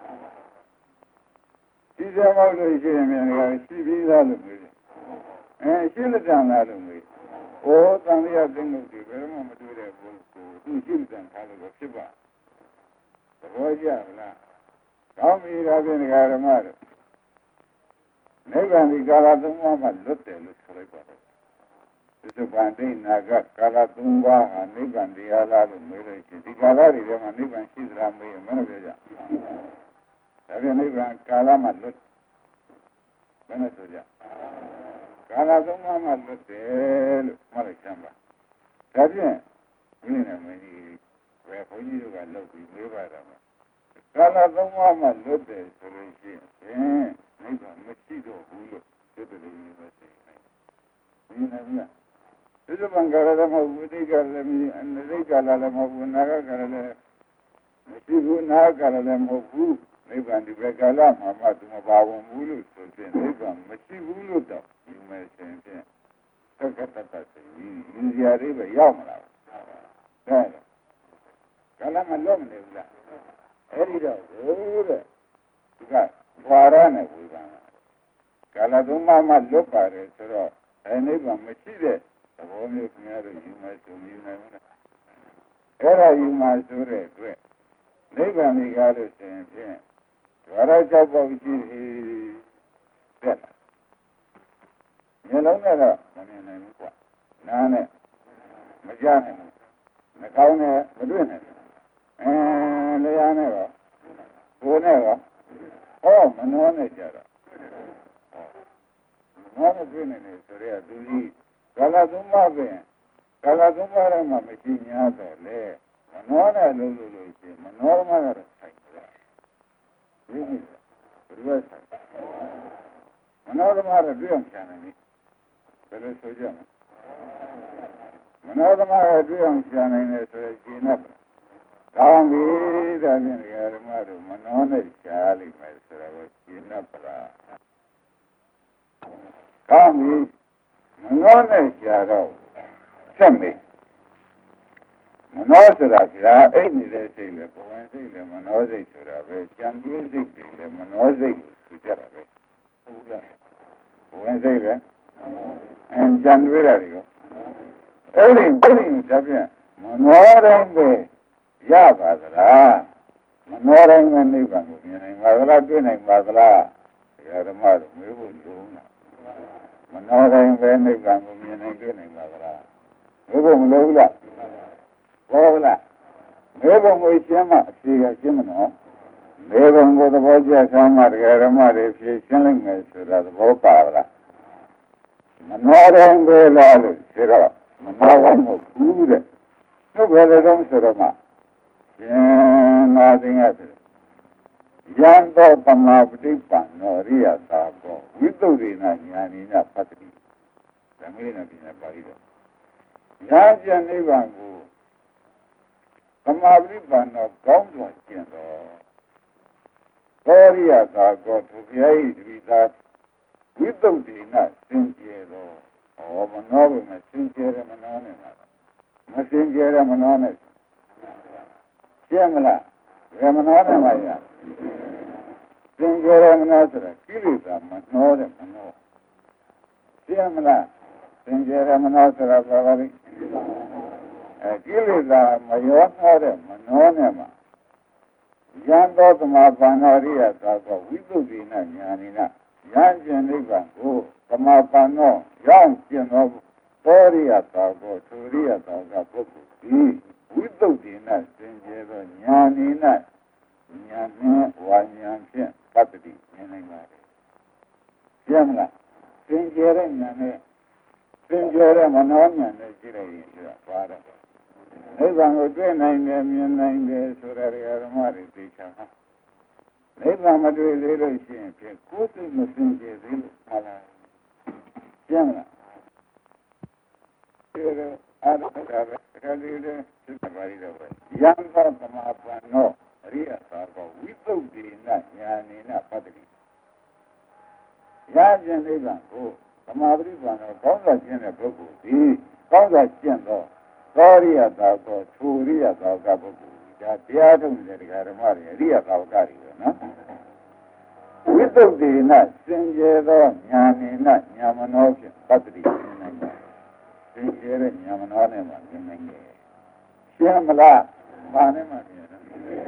ရှိသေးမဟုတ်လို့ရှိရင်မြန်ကရှိပြီးသားလို့မေးတယ်အဲရှိလက်တန်လားလို့မေးဩတန်လျာသိမှုတွေဘယ်မှမတွေ့တဲ့ဘုကိုသူရှိလက်တန်ထားလို့ဖြစ်ပါသဘောကျလားကောင်းပြီဒါဖြင့်ဓမ္မတို့နိဗ္ဗာန်ဒီကာလသုံးပါးမှာလွတ်တယ်လို့ဆိုလိုက်ပါတယ်သစ္စာပန်တိနာကကာလသုံးပါးဟာနိဗ္ဗာန်တရားလားလို့မေးလို့ရှိရင်ဒီကာလတွေထဲမှာနိဗ္ဗာန်ရှိသလားမေးရင်မနဲ့ပြောကြဒါပြန်နိဗ္ဗာန်ကာလမှာလွတ်ဘယ်နဲ့ဆိုကြကာလသုံးပါးမှာလွတ်တယ်လို့မှတ်လိုက်ချမ်းပါဒါပြန်ဒီနေ့မင်းကြီးဘယ်ဘုန်းကြီးတို့ကလုပ်ပြီးမေးပါတော့ကာလသုံးပါးမှာလွတ်တယ်ဆိုလို့ရှိရင်နိဗ္ဗာန်မရှိတော့ဘူးလို့ပြောတယ်လို့ပြောတယ်ဒီနေ့ကဒီလိုဘင်္ဂါရလည်းမဟုတ်ဘူးဒီကလည်းမအနိကလည်းမဟုတ်ဘူးနာဂကလည်းမရှိဘူးနာဂကလည်းမဟုတ်ဘူးနိဗ္ဗာန်ဒီဘက်ကလာမှာမှသူမပါဝင်ဘူးလို့ဆိုရင်နိဗ္ဗာန်မရှိဘူးလို့တော့ဒီမဲ့ရှင်ဖြင့်သက္ကတတ္တဆိုရင်ဒီဇာလေးပဲရောက်မလားဒါကလည်းမလွတ်မနေဘူးလားအဲ့ဒီတော့ဟိုတဲ့ဒီကဘွာရနဲ့ဝေဘာကာလသုံးပါးမှလွတ်ပါတယ်ဆိုတော့အဲနိဗ္ဗာန်မရှိတဲ့သဘောမျိုးခင်ဗျားတို့ယူမယ်ဆိုယူနိုင်မလားအဲ့ဒါယူမှဆိုတဲ့အတွက်နိဗ္ဗာန်ကြီးကားလို့ဆိုရင်ဖြင့်ဒွါရ၆ပေါက်ရှိတဲ့မျက်လုံးနဲ့တော့မမြင်နိုင်ဘူးကွာနားနဲ့မကြားနိုင်ဘူးနှာခေါင်းနဲ့မတွေ့နိုင်ဘူးအဲလျှာနဲ့တော့ကိုယ်နဲ့တော့ဟောမနှောနဲ့ကြတော့မနှောနဲ့တွေ့နိုင်တယ်ဆိုရဲသူကြီးကာလသုံးပါးပင်ကာလသုံးပါးထဲမှာမရှိ냐တော့လေမနှောနဲ့လို့လို့လို့ရှိရင်မနှောမှကတော့ဆိုင်တယ်ဒီလိုဘယ်လိုဆိုင်မနှောမှတော့တွေ့အောင်ချန်တယ်ဘယ်လိုဆိုကြမလဲမနှောမှတော့တွေ့အောင်ချန်နိုင်တယ်ဆိုရင်ရှင်းတော့ကောင်းပြီဒါဖြင့်ဓမ္မတို့မနှောနဲ့ရှားလိမ့်မယ်ဆိုတော့ရှင်းတော့ပလားကောင်းပြီမနှောနဲ့ရှားတော့ဆက်မေးမနှောဆိုတာကအဲ့နေတဲ့စိတ်လေဘဝင်စိတ်လေမနှောစိတ်ဆိုတာပဲကြံပြည့်စိတ်တွေလေမနှောစိတ်ကိုဆိုကြတာပဲဟုတ်လားဘဝင်စိတ်လေအင်းကြံတွေးတာတွေရောအဲ့ဒီအဲ့ဒီဒါဖြင့်မနှောတိုင်းပဲရပါသလားမနှောတိုင်းပဲနိဗ္ဗာန်ကိုမြင်နိုင်ပါသလားတွေ့နိုင်ပါသလားဓမ္မတို့မေးဖို့လုံးလားမနှောတိုင်းပဲနိဗ္ဗာန်ကိုမြင်နိုင်တွေ့နိုင်ပါသလားမေးဖို့မလိုဘူးလားဟုတ်လားမေဘုံကိုရှင်းမှအဖြေကရှင်းမနော်မေဘုံကိုသဘောကျဆမ်းမှတရားဓမ္မတွေဖြေရှင်းလိုက်မယ်ဆိုတာသဘောပါလားမနှောတိုင်းပဲလားလို့ဆိုတော့မနှောတိုင်းမဟုတ်ဘူးတဲ့သူ့ဘယ်လိုတော့ဆိုတော့မှရှင်နာသိငါတယ်ယံသောပမာပฏิပန်နောရိယသာဘောဝိသုဒ္ဓိနာညာနိနာပတ္တိဓမ္မေနပိနပါဠိတော်ညာကျန်နိဗ္ဗာန်ကိုမာပရိပန်တော်ကောင်းစွာကျင့်တော်သောရိယသာကောသူဘုရား၏တပိသာဝိသုဒ္ဓိနစင်ကြယ်တော်ဟောမနောဘုမစင်ကြယ်ရမနောနဲ့မှာမစင်ကြယ်ရမနောနဲ့ရှင်းမလားရမနောနဲ့မှာရစင်ကြယ်ရမနောဆိုတာကိလေသာမနှောတဲ့မနောရှင်းမလားစင်ကြယ်ရမနောဆိုတာဘာပါလဲအဲကိလေသာမရောနှောတဲ့မနောနဲ့မှာယံသောသမာပန္နောရိယသာကောဝိသုဒ္ဓိနညာနိနယံကျင်နိဗ္ဗာန်ကိုသမာပန္နောရောက်ကျင်သောသောရိယသာကောသူရိယသာကပုဂ္ဂိုလ်သည်ဝိသုဒ္ဓိနစင်ကြယ်သောညာနိနညာနှင့်ဝါညာဖြင့်ပတ္တိမြင်နိုင်ပါလေ။ကျမ်းမလားစင်ကြယ်တဲ့ညာနဲ့စင်ကြယ်တဲ့မနောညာနဲ့ရှိလိုက်ရင်ဒီကပါတယ်။နိဗ္ဗာန်ကိုတွေ့နိုင်တယ်မြင်နိုင်တယ်ဆိုတဲ့ဓမ္မတွေသိချာမှာနိဗ္ဗာန်မတွေ့သေးလို့ရှိရင်ဖြင့်ကိုယ်သိမစင်ကြယ်သေးလို့ဟာလားကျမ်းလားဒီလိုအားထုတ်တာပဲခါလေးလေးသိပါရတော့ပဲယံသောသမာပန္နောအရိယသာကောဝိသုဒ္ဓိနညာနိနပတ္တိရာဇဉ်နိဗ္ဗာန်ကိုသမာပရိပန္နောကောင်းစွာကျင့်တဲ့ပုဂ္ဂိုလ်ဒီကောင်းစွာကျင့်သောသောရိယသာကောသူရိယသာကပုဂ္ဂိုလ်ဒါတရားထုတ်တဲ့တရားဓမ္မတွေအရိယသာဝကတွေပဲနော်ဝိသုဒ္ဓိနစင်ကြယ်သောညာနိနညာမနောဖြင့်ပတ္တိမြင်နိုင်တယ်စင်ကြယ်တဲ့ညာမနောနဲ့မှမြင်နိုင်တယ်ရှင်းမလားဘာနဲ့မှမြင်တယ်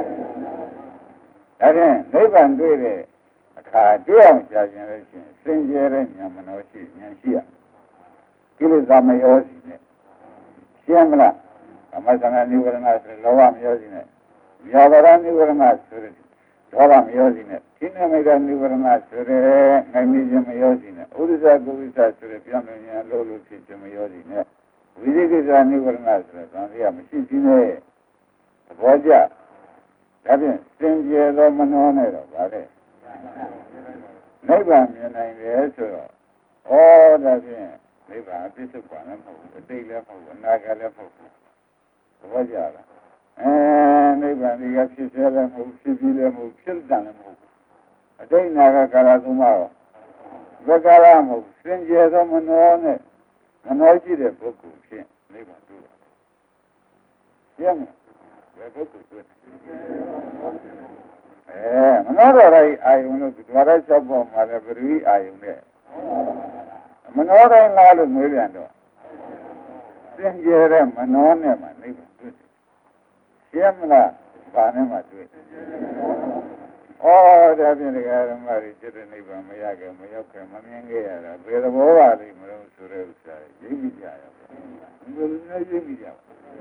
ဒါဖြင့်နိဗ္ဗာန်တွေ့တဲ့အခါတွေ့အောင်ကြာခြင်းလို့ရှိရင်စင်ကြယ်တဲ့ညာမနောရှိဉာဏ်ရှိရကိလေသာမရောစီနဲ့ရှင်းမလားအမသနာနိဝရဏဆိုလောဘမရောစီနဲ့ဗျာပါဒနိဝရဏဆိုတဲ့ဒေါသမရောစီနဲ့ခိနမိတ်နိဝရဏဆိုတဲ့နိုင်မီခြင်းမရောစီနဲ့ဥဒိစ္စကုဝိစ္စဆိုတဲ့ပြောင်းလဲခြင်းလို့လို့ဖြစ်ခြင်းမရောစီနဲ့ဝိသိကိစ္စနိဝရဏဆိုတဲ့သံဃာမရှိခြင်းနဲ့သဘောကျဒါဖြင့်စင်ကြယ်သောမနောနဲ့တော့ဗါတဲ့နိဗ္ဗာန်မြင်နိုင်တယ်ဆိုတော့ဩဒါဖြင့်နိဗ္ဗာန်အပြည့်စုံပါလည်းမဟုတ်ဘူးအတိတ်လည်းမဟုတ်ဘူးအနာဂတ်လည်းမဟုတ်ဘူးသဘောကျလားအဲနိဗ္ဗာန်ဒီကဖြစ်စေလည်းမဟုတ်ဖြစ်ပြီးလည်းမဟုတ်ဖြစ်တန်လည်းမဟုတ်အတိတ်နာဂတ်ကာလသုံးပါတော့ဘယ်ကာလမဟုတ်စင်ကြယ်သောမနောနဲ့မနောရှိတဲ့ပုဂ္ဂိုလ်ဖြင့်နိဗ္ဗာန်တွေ့ပါကျမ်းဘယ်ပုဂ္ဂိုလ်တွေ့အဲမနောတော်ရဲ့အာယုံလို့ဒီဝါရ၆ပေါ်မှာလည်းပရိဝိအာယုံနဲ့မနောတိုင်းလားလို့မေးပြန်တော့စင်ကြယ်တဲ့မနောနဲ့မှနိဗ္ဗာန်တွေ့တယ်ရှင်းမလားဘာနဲ့မှတွေ့ဩဒါဖြင့်တရားဓမ္မတွေจิตနိဗ္ဗာန်မရခဲ့မရောက်ခဲ့မမြင်ခဲ့ရတာဘယ်သဘောပါလိမ့်မလို့ဆိုတဲ့ဥစ္စာရိပ်မိကြရပါဘယ်လိုလဲရိပ်မိကြပါ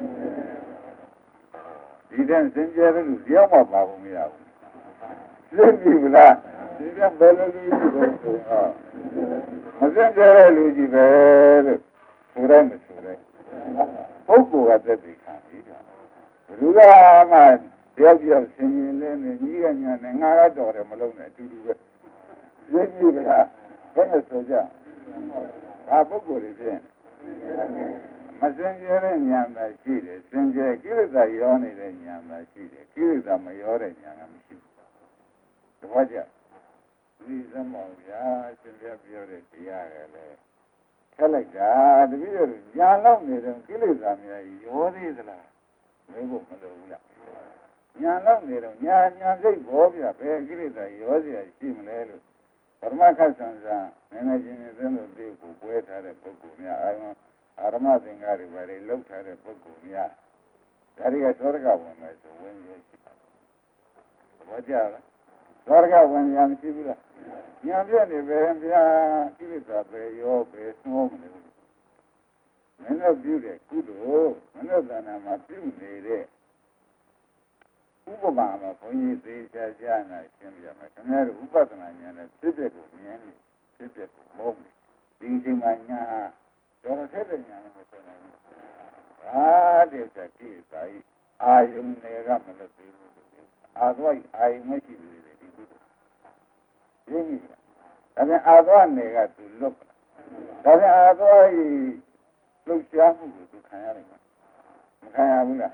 ဒီတဲ့စင်ကြယ်တဲ့လူရောက်မှပါဖို့မရဘူးသိပြီမလားဒီကဘယ်လိုလူကြီးလဲဆိုတော့မစင်ကြယ်တဲ့လူကြီးပဲလို့ဆိုရဲမဆိုရဲပုဂ္ဂိုလ်ကသက်သေခံပြီးတာဘုရားကတယောက်တယောက်ဆင်ရင်လည်းညီကညာနဲ့ငါကတော့တယ်မလုံးနဲ့အတူတူပဲသိပြီလားဘယ်နဲ့ဆိုကြဘာပုဂ္ဂိုလ်တွေဖြစ်မစင်ကြယ်တဲ့ညာသာရှိတယ်စင်ကြယ်ကိလေသာရောနေတဲ့ညာသာရှိတယ်ကိလေသာမရောတဲ့ညာကမရှိဘူးတပည့်ကြဒီစမောင်ဗျာရှင်ပြပြောတဲ့တရားကလည်းထက်လိုက်တာတပည့်တို့ညာလောက်နေတဲ့ကိလေသာများရောသေးသလားမင်းတို့မလို့ဘူးလားညာလောက်နေတော့ညာညာစိတ်ဘောပြဘယ်ကိလေသာရောเสียရှိမလဲလို့ပရမခတ်ဆန်ဆန်နည်းနည်းချင်းချင်းသိလို့ဒီကိုပွဲထားတဲ့ပုဂ္ဂိုလ်များအာရုံအာရမသင်္ကားတွေပဲလောက်ထားတဲ့ပုဂ္ဂိုလ်များဒါတွေကသောရကဝင်မယ်ဆိုဝင်ရရှိတာဘောကြလားသောရကဝင်ရမရှိဘူးလားညာပြည့်နေပဲဗျာကိလေသာပဲရောပဲသွုံးမလို့မင်းတို့ပြုတဲ့ကုသိုလ်မနုဿာနာမှာပြုနေတဲ့ဥပမာမှာဘုန်းကြီးသေချာချာနာရှင်းပြမယ်ခင်ဗျားတို့ဥပဒနာဉာဏ်နဲ့ဖြစ်တဲ့ကိုမြင်နေဖြစ်တဲ့ကိုမဟုတ်ဘူးဒီအချိန်မှာညာတော်ထက်တဲ့ညာနဲ့မဆိုနိုင်ဘူးအာတေသကိသာဤအာယုန်တွေကမလို့သေးဘူးအာသွားအာယုန်မရှိဘူးလေဒီကုသိုလ်ရင်းပြီဒါပြန်အာသွားနေကသူလွတ်ဒါပြန်အာသွားဤလှုပ်ရှားမှုကိုသူခံရတယ်မခံရဘူးလား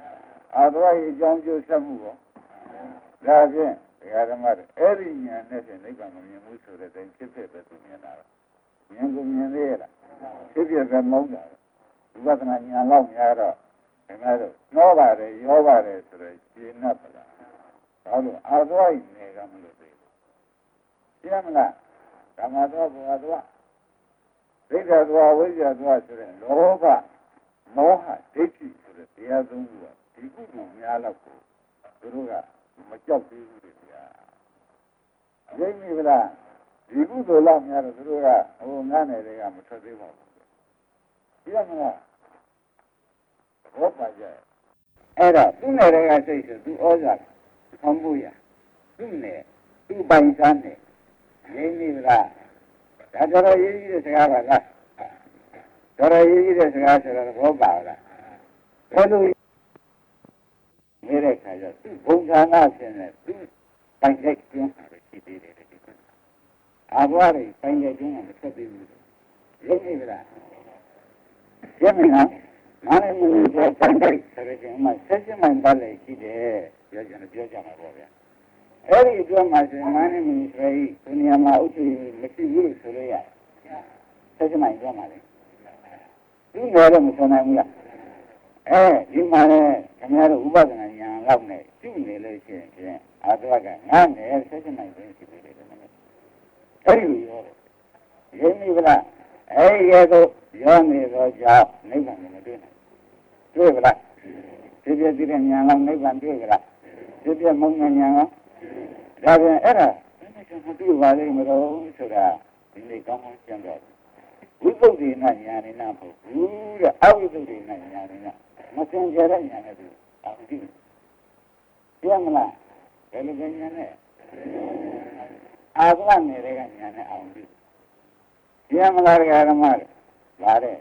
အာသွားရေးအကြောင်းကျိုးဆက်မှုပေါ့ဒါဖြင့်ဒကာဓမ္မတွေအဲ့ဒီဉာဏ်နဲ့ဖြင့်နိဗ္ဗာန်ကိုမြင်မှုဆိုတဲ့တိုင်ဖြစ်ဖြစ်ပဲသူမြင်တာတော့မြင်ကိုမြင်သေးရလားဖြစ်ဖြစ်ပဲမဟုတ်တာဝိပဿနာဉာဏ်လောက်များတော့ခင်ဗျားတို့နှောပါတယ်ရောပါတယ်ဆိုတော့ရှင်း납ပါလားဘာလို့အာသွားရေးနေကမလို့သိဘူးရှင်းမလားဓမ္မသွားဘောသွားဒိဋ္ဌသွားဝိဇ္ဇသွားဆိုတဲ့လောဘမောဟဒိဋ္ဌိဆိုတဲ့တရားသုံးခုကဒီကုသိုလ်များတော့ကိုသူတို့ကမကြောက်သေးဘူးလေဗျာရိပ်မိဗလားဒီကုသိုလ်လောက်များတော့သူတို့ကဟိုငန်းနယ်တွေကမထွက်သေးပါဘူးပြရမလားဘောပါကြအဲ့တော့သူ့နယ်တွေကစိတ်ဆိုသူဩဇာဆံဖို့ရသူ့နယ်သူ့ပိုင်စားနယ်ရိပ်မိဗလားဒါကြတော့ရေးကြီးတဲ့စကားပါလားတော်တော်ရေးကြီးတဲ့စကားဆိုတော့ဘောပါလားဘယ်လိုနေတဲ့ခါကျသူ့ဘုံဌာနဖြစ်နေသူ့ပိုင်တဲ့ကျွန်းဟာရှိသေးတယ်ဒီကအာဘွားတွေပိုင်တဲ့ကျွန်းကမဆက်သေးဘူးရုပ်နေကြလားရမင်းကနားလည်းမလို့တဲ့ပိုင်တဲ့ဆိုတဲ့ကျွန်းမှာဆက်ရှင်မှန်ပါလေရှိတယ်ပြောကြတယ်ပြောကြမှာပေါ့ဗျာအဲ့ဒီအတွက်မှာဆိုရင်နားလည်းမလို့ဆိုရင်ဒီနေရာမှာဥစ္စာမရှိဘူးလို့ဆိုလို့ရဆက်ရှင်မှန်ပြောမှာလေဒီနယ်တော့မဆုံးနိုင်ဘူးလားအဲဒီမှာလည်းခင်ဗျားတို့ဥပဒနာဉာဏ်လောက်နဲ့ပြုနေလို့ရှိရင်ဖြင့်အာသဝကငါနဲ့ဆက်ရှင်နိုင်ခြင်းရှိသေးတယ်ခင်ဗျာအဲ့ဒီရောရင်းမိဗလားအဲ့ဒီကတော့ရောနေတော့ကြောင့်နိဗ္ဗာန်ကိုမတွေ့နိုင်တွေ့ဗလားဒီပြည့်တဲ့ဉာဏ်လောက်နိဗ္ဗာန်တွေ့ကြလားဒီပြည့်မုံဉာဏ်ရောဒါပြန်အဲ့ဒါမတွေ့ပါလိမ့်မလို့ဆိုတာဒီနေ့ကောင်းကောင်းရှင်းတော့ဝိသုဒ္ဓိနာဉာဏ်နဲ့နာဖို့ဘူးတဲ့အဝိသုဒ္ဓိနာဉာဏ်နဲ့နာမစင်ကြတဲ့ဉာဏ်နဲ့သူအောင်ကြည့်ပြမလားဘယ်လိုဉာဏ်နဲ့အာသဝနေတဲ့ကဉာဏ်နဲ့အောင်ကြည့်ပြမလားဓမ္မတွေလာတဲ့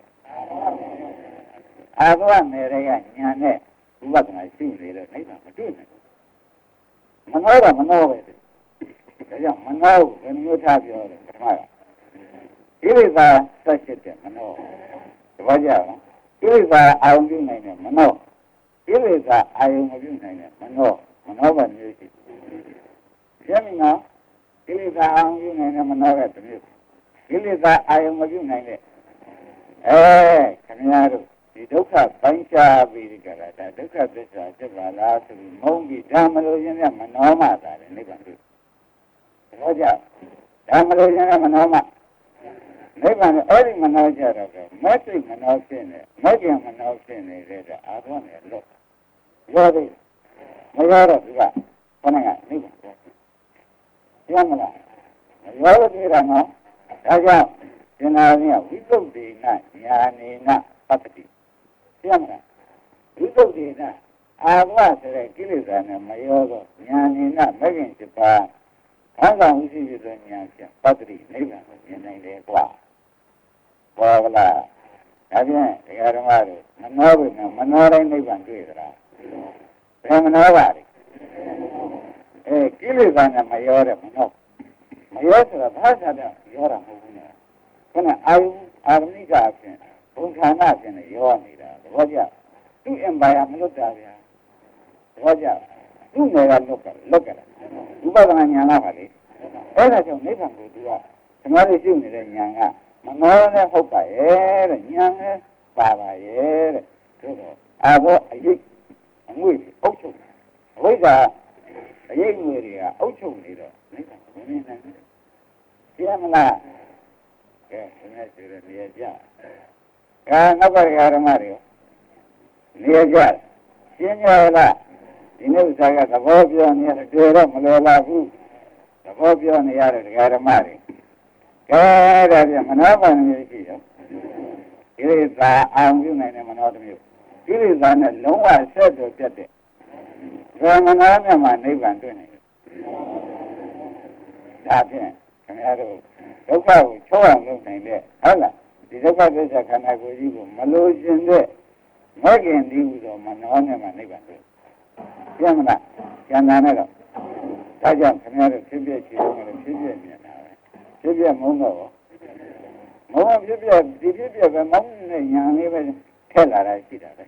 အာသဝနေတဲ့ကဉာဏ်နဲ့ဥပဒနာရှိနေလို့နိဗ္ဗာန်မတွေ့နိုင်ဘူးမနှောတာမနှောပဲဒါကြောင့်မနှောဘယ်မျိုးထားပြောတယ်ဓမ္မကကိလေသာဆက်ဖြစ်တဲ့မနှောတပည့်ကြအောင်ကိလေသာအာရုံပြုနိုင်တယ်မနှောကိလေသာအာရုံမပြုနိုင်တယ်မနှောမနှောပါမျိုးရှိရမင်းကကိလေသာအာရုံပြုနိုင်တယ်မနှောတဲ့တမျိုးကိလေသာအာရုံမပြုနိုင်တဲ့အဲခင်ဗျားတို့ဒီဒုက္ခပိုင်းခြားပြီးကြတာဒါဒုက္ခသစ္စာဖြစ်ပါလားဆိုပြီးမုန်းပြီးဒါမလို့ရင်ကမနှောမှသာတယ်နိဗ္ဗာန်တွေ့ဘောကြဒါမလို့ရင်ကမနှောမှနိဗ္ဗာန်အဲ့ဒီမနှောကြတော့မက်စိတ်မနှောဖြစ်နေမက်ကျင်မနှောဖြစ်နေတဲ့အာသဝနဲ့လို့ရောတယ်မရောတော့ဒီကခဏကနိဗ္ဗာန်ပေါ့ရမလားရောလို့ဒီကနော်ဒါကြောင့်သင်္ဃာကဝိသုဒ္ဓိနာညာနေနပတ္တိရမလားဝိသုဒ္ဓိနာအာဘဝဆိုတဲ့ကိလေသာနဲ့မရောတော့ညာနေနမဂ္ဂင်七ပါးဘာသာဝိသိရဲ့ဉာဏ်ဖြင့်ပတ္တိနိဗ္ဗာန်ကိုမြင်နိုင်တယ်ကွာဘောကလားဒါဖြင့်ဒကာဓမ္မတို့မနှောဘူးနော်မနှောတိုင်းနိဗ္ဗာန်တွေ့သလားဘယ်မနှောပါလဲအဲကိလေသာနဲ့မရောတဲ့မနှောမရောဆိုတာဘာသာတော့ရောတာမဟုတ်ဘူးနော်ခဏအာယုအာရမိကအဖြစ်ဘုံဌာနအဖြစ်နဲ့ရောနေတာသဘောကျသူ့အင်ပါယာမလွတ်တာဗျာသဘောကျသူ့နယ်ကလွတ်ကြလွတ်ကြတယ်ဥပဒနာဉာဏ်လားပါလေအဲ့ဒါကြောင့်နိဗ္ဗာန်ကိုသူကသမာဓိရှိနေတဲ့ဉာဏ်ကမနှောနဲ့ဟုတ်ပါရဲ့တဲ့ဉာဏ်နဲ့ပါပါရဲ့တဲ့ဆိုတော့အာဘောအရေးအငွေ့အုပ်ချုပ်အဝိဇ္ဇာအရေးငွေတွေကအုပ်ချုပ်နေတော့နိဗ္ဗာန်ကိုမြင်နိုင်တယ်သိရမလားကဲဒီနေ့ဆိုရနေရကြကဲနောက်ကဓမ္မတွေနေရကြရှင်းကြလားဒီနေ့ဥစ္စာကသဘောပြောနေတယ်တွေ့တော့မလွယ်လာဘူးသဘောပြောနေရတဲ့ဓမ္မတွေကဲဒါပြန်မနောပါဏမျိုးရှိတော့ကိလေသာအာရုံပြုနိုင်တဲ့မနောတစ်မျိုးကိလေသာနဲ့လုံးဝဆက်တော်ပြတ်တဲ့ဇာမနာမြတ်မှာနိဗ္ဗာန်တွေ့နိုင်တယ်ဒါဖြင့်ခင်ဗျားတို့ဒုက္ခကိုချောအောင်လုပ်နိုင်တဲ့ဟုတ်လားဒီဒုက္ခသစ္စာခန္ဓာကိုယ်ကြီးကိုမလို့ရှင်တဲ့မဂ္ဂင်ဒီဟူသောမနောမြတ်မှာနိဗ္ဗာန်တွေ့ရမလားကျန်တာနဲ့တော့ဒါကြောင့်ခင်ဗျားတို့ဖြစ်ဖြစ်ချင်တယ်ဖြစ်ဖြစ်မြင်တာပဲဖြစ်ဖြစ်မုန်းတော့မုန်းဖြစ်ဖြစ်ဒီဖြစ်ဖြစ်ပဲမုန်းနဲ့ညာလေးပဲထက်လာတာရှိတာပဲ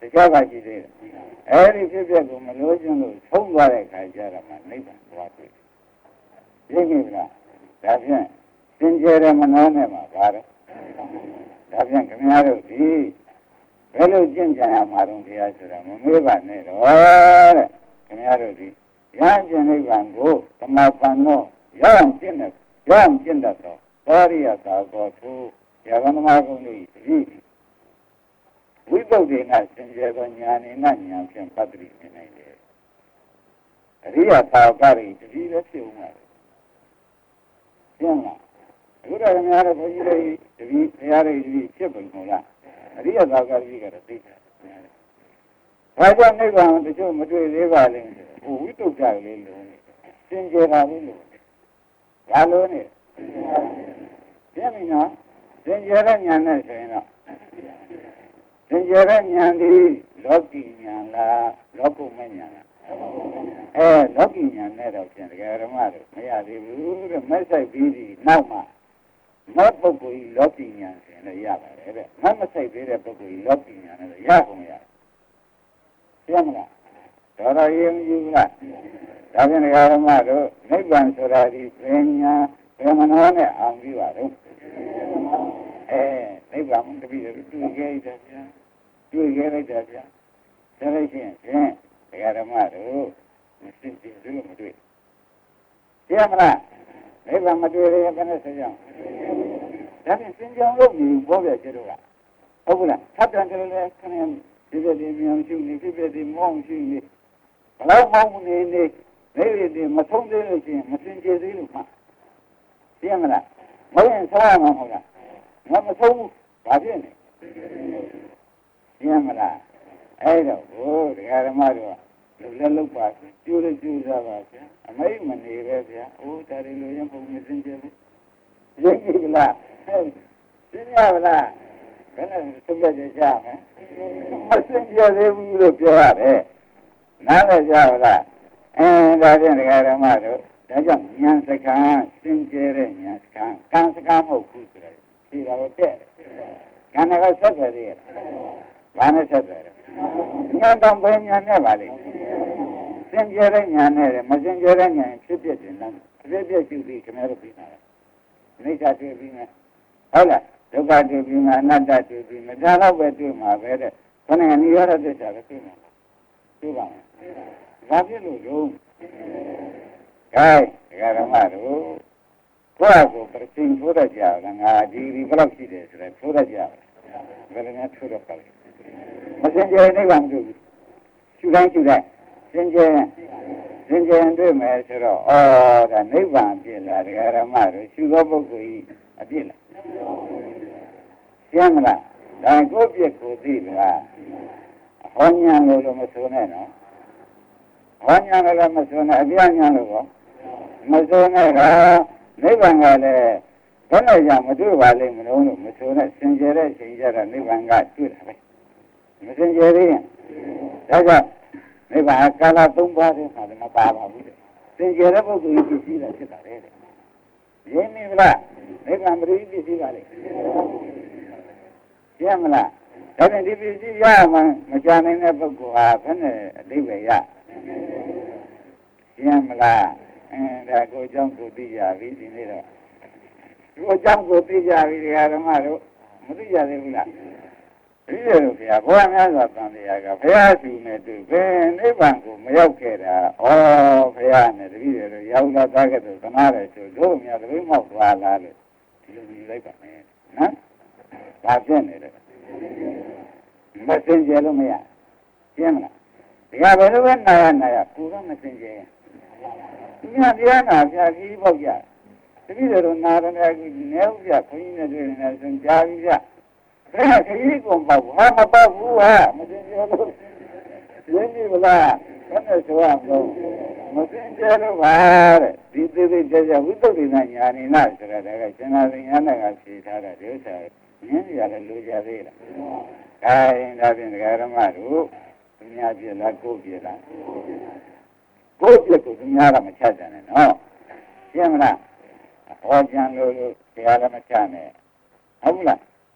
တရားပါရှိသေးတယ်အဲဒီဖြစ်ဖြစ်ကိုမလို့ခြင်းလို့ဆုံးသွားတဲ့ခါကျတော့မှနိဗ္ဗာန်သွားတွေ့ရင်းမိလားဒါဖြင့်သင်္ကြန်ရမနောနဲ့မှာပါတယ်ဒါဖြင့်ခင်ဗျားတို့ဒီဘယ်လိုကျင့်ကြံရမှာတော့တရားဆိုတာမမေးပါနဲ့တော့တဲ့ခင်ဗျားတို့ဒီရဟန်းကျင့်နိဗ္ဗာန်ကိုသမာပန်တော့ရအောင်ကျင့်တယ်ရအောင်ကျင့်တတ်တော့သောရိယသာကောသူယာဂန္ဓမဂုဏ်ဤတိဝိသုဒ္ဓေနစင်ကြယ်သောဉာဏ်နဲ့ဉာဏ်ဖြင့်ပတ္တိမြင်နိုင်တယ်အရိယသာကရိတတိလည်းဖြစ်ဦးမှာရှင်းလားအခုတော့ခင်ဗျားတို့ဘုန်းကြီးတွေတတိတရားတွေတတိဖြစ်ပုံမလားအရိယသာကရိကတော့သိတာဘာကြောင့်နိဗ္ဗာန်တချို့မတွေ့သေးပါလဲဟိုဝိတုဒ္ဓလေးလို့စင်ကြယ်တာလေးလို့ဘာလို့လဲပြပြီနော်စင်ကြယ်တဲ့ဉာဏ်နဲ့ဆိုရင်တော့စင်ကြယ်တဲ့ဉာဏ်ဒီလောကီဉာဏ်လားလောကုမ္မဉာဏ်လားအဲလောကီဉာဏ်နဲ့တော့ပြန်တရားဓမ္မတွေမရသေးဘူးတဲ့မဆိုင်ပြီးဒီနောက်မှမတ်ပုဂ္ဂိုလ်လောကီဉာဏ်ဆိုရင်လည်းရပါတယ်တဲ့မတ်မဆိုင်သေးတဲ့ပုဂ္ဂိုလ်လောကီဉာဏ်နဲ့ရကုန်ရပြမလားတော်တော်ရေးမယူလားဒါဖြင့်တရားဓမ္မတို့နိဗ္ဗာန်ဆိုတာဒီပညာပရမနောနဲ့အောင်ပြီးပါတော့အဲနိဗ္ဗာန်တပည့်တို့တွေ့ခဲ့တယ်ဗျာတွေ့ခဲ့လိုက်တယ်ဗျာဒါလို့ရှိရင်ဖြင့်တရားဓမ္မတို့မသိသေးဘူးလို့မတွေ့ပြမလားနိဗ္ဗာန်မတွေ့ရဘယ်နဲ့ဆက်ကြအောင်ဒါဖြင့်စင်ကြံလို့မြည်ပေါ်ပြကျတော့ကဟုတ်ဘူးလားသတ်တယ်လည်းခဏဒီလိုဒီမြောင်ရှိနေဒီပြဒီမောင်းရှိနေဘလောက်မောင်းနေနေနေဒီမဆုံးသေးလို့ရှိရင်မစင်ကြယ်သေးလို့မှပြမလားမဟုတ်ရင်ဆောင်းရမှာမဟုတ်လားငါမဆုံးဘူးဘာဖြစ်နေပြမလားအဲ့တော့ဟိုတရားဓမ္မတို့ကလူလည်းလောက်ပါကျိုးလည်းကျိုးစားပါဗျာအမိတ်မနေပဲဗျာအိုးဒါရီလိုရင်ပုံမစင်ကြယ်ဘူးရင်းပြီလားရှင်းရပါလားဘယ်နဲ့သုံးပြကြကြမယ်မစင်ကြယ်သေးဘူးလို့ပြောရတယ်နားလည်းကြပါလားအဲဒါဖြင့်တရားဓမ္မတို့ဒါကြောင့်ဉာဏ်စကားစင်ကြယ်တဲ့ဉာဏ်စကားကံစကားမဟုတ်ဘူးဆိုတယ်ဒီတော့တဲ့ကံကဆက်တယ်လေဘာနဲ့ဆက်တယ်ဉာဏ်တော့ဘယ်ဉာဏ်နဲ့ပါလိမ့်စင်ကြယ်တဲ့ဉာဏ်နဲ့မစင်ကြယ်တဲ့ဉာဏ်ဖြစ်ဖြစ်တင်လားဖြစ်ဖြစ်ရှိပြီးခင်ဗျားတို့ပြီးတာအိဋ္ဌာတွေ့ပြီးမယ်ဟုတ်လားဒုက္ခတွေ့ပြီးမှအနတ္တတွေ့ပြီးမှဒါတော့ပဲတွေ့မှာပဲတဲ့ခဏကနိရောဓသစ္စာပဲတွေ့မှာတွေ့ပါမယ်ဘာဖြစ်လို့လုံးကဲဓမ္မတို့ကိုယ့်ကိုပြသိထိုးရကြတယ်ငါဒီဒီဘယ်လောက်ရှိတယ်ဆိုတော့ထိုးရကြတယ်ဘယ်လိုများထိုးတော့ပါလဲမစင်ကြယ်နိဗ္ဗာန်တွေ့ဘူးရှုတိုင်းရှုတိုင်းစင်ကြယ်စင်ကြယ်တွေ့မယ်ဆိုတော့ဩဒါနိဗ္ဗာန်ပြည့်လာတယ်ဓမ္မတို့ရှုသောပုဂ္ဂိုလ်ကြီးအပြည့်လားကျမ်းမလားဒါကိုပြည့်ကိုသိလားဟောညာလို့လို့မဆိုနဲ့နော်ဟောညာလည်းမဆိုနဲ့အပြညာလို့ကောမဆိုနဲ့ကနိဗ္ဗာန်ကလည်းဘယ်နဲ့ကြောင့်မတွေ့ပါလိမ့်မလို့လို့မဆိုနဲ့စင်ကြယ်တဲ့အချိန်ကျတော့နိဗ္ဗာန်ကတွေ့တာပဲမစင်ကြယ်သေးရင်ဒါကြောင့်နိဗ္ဗာန်ကာလသုံးပါးတဲ့မှာလည်းမပါပါဘူးတဲ့စင်ကြယ်တဲ့ပုဂ္ဂိုလ်ကြီးရှိတာဖြစ်တာလေတဲ့ရင်းနေလားနိဗ္ဗာန်ပရိသေရှိပါလေရမလားဒါဖြင့်ဒီပစ္စည်းရမှမကြနိုင်တဲ့ပုဂ္ဂိုလ်ဟာဘယ်နဲ့အတိတ်ပဲရရမလားအဲဒါကိုအကြောင်းကိုသိကြပြီဒီနေ့တော့ဒီအကြောင်းကိုသိကြပြီဓမ္မတို့မသိကြသေးဘူးလားဒီလိုဘုရားဘုရားများစွာတန်တရားကဘုရားရှိနေတူဘယ်နိဗ္ဗာန်ကိုမရောက်ခဲ့တာဩဘုရားနဲ့တပည့်တွေရောက်လာသားခဲ့တယ်သနာတယ်ဆိုတို့များတပည့်မောက်သွားလားလို့ဒီလိုယူလိုက်ပါမယ်နော်ဘာဖြစ်နေလဲမစင်ကြယ်လို့မရရှင်းမလားဒီကဘယ်လိုပဲနာရနာရပူတော့မစင်ကြယ်ဒီကတရားနာပြပြီးပေါ့ကြတပည့်တို့နာရတဲ့အခုနေဥပြခွင်းနဲ့တွေ့နေတယ်ဆိုကြားပြီးကြဘယ်ခရီးကုန်ပေါ့ဟာမပေါ့ဘူးဟာမစင်ကြယ်လို့ရင်းနေမလားဘယ်နဲ့ဆိုရမလို့မစင်ကြယ်လို့ပါတဲ့ဒီသေးသေးကြကြဝိသုဒ္ဓိနာညာနိနာဆိုတာကရှင်သာရိညာနာကဖြေထားတာဒီဥစ္စာရင်းနေရတယ်လိုကြသေးလားအဲဒါဖြင့်ဒကာဓမ္မတို့သူများပြည့်လားကိုယ်ပြည့်လားကိုယ်ပြည့်ကိုသူများကမချကြနဲ့နော်ရှင်းမလားဟောကြံလို့လို့တရားလည်းမချနဲ့ဟုတ်လား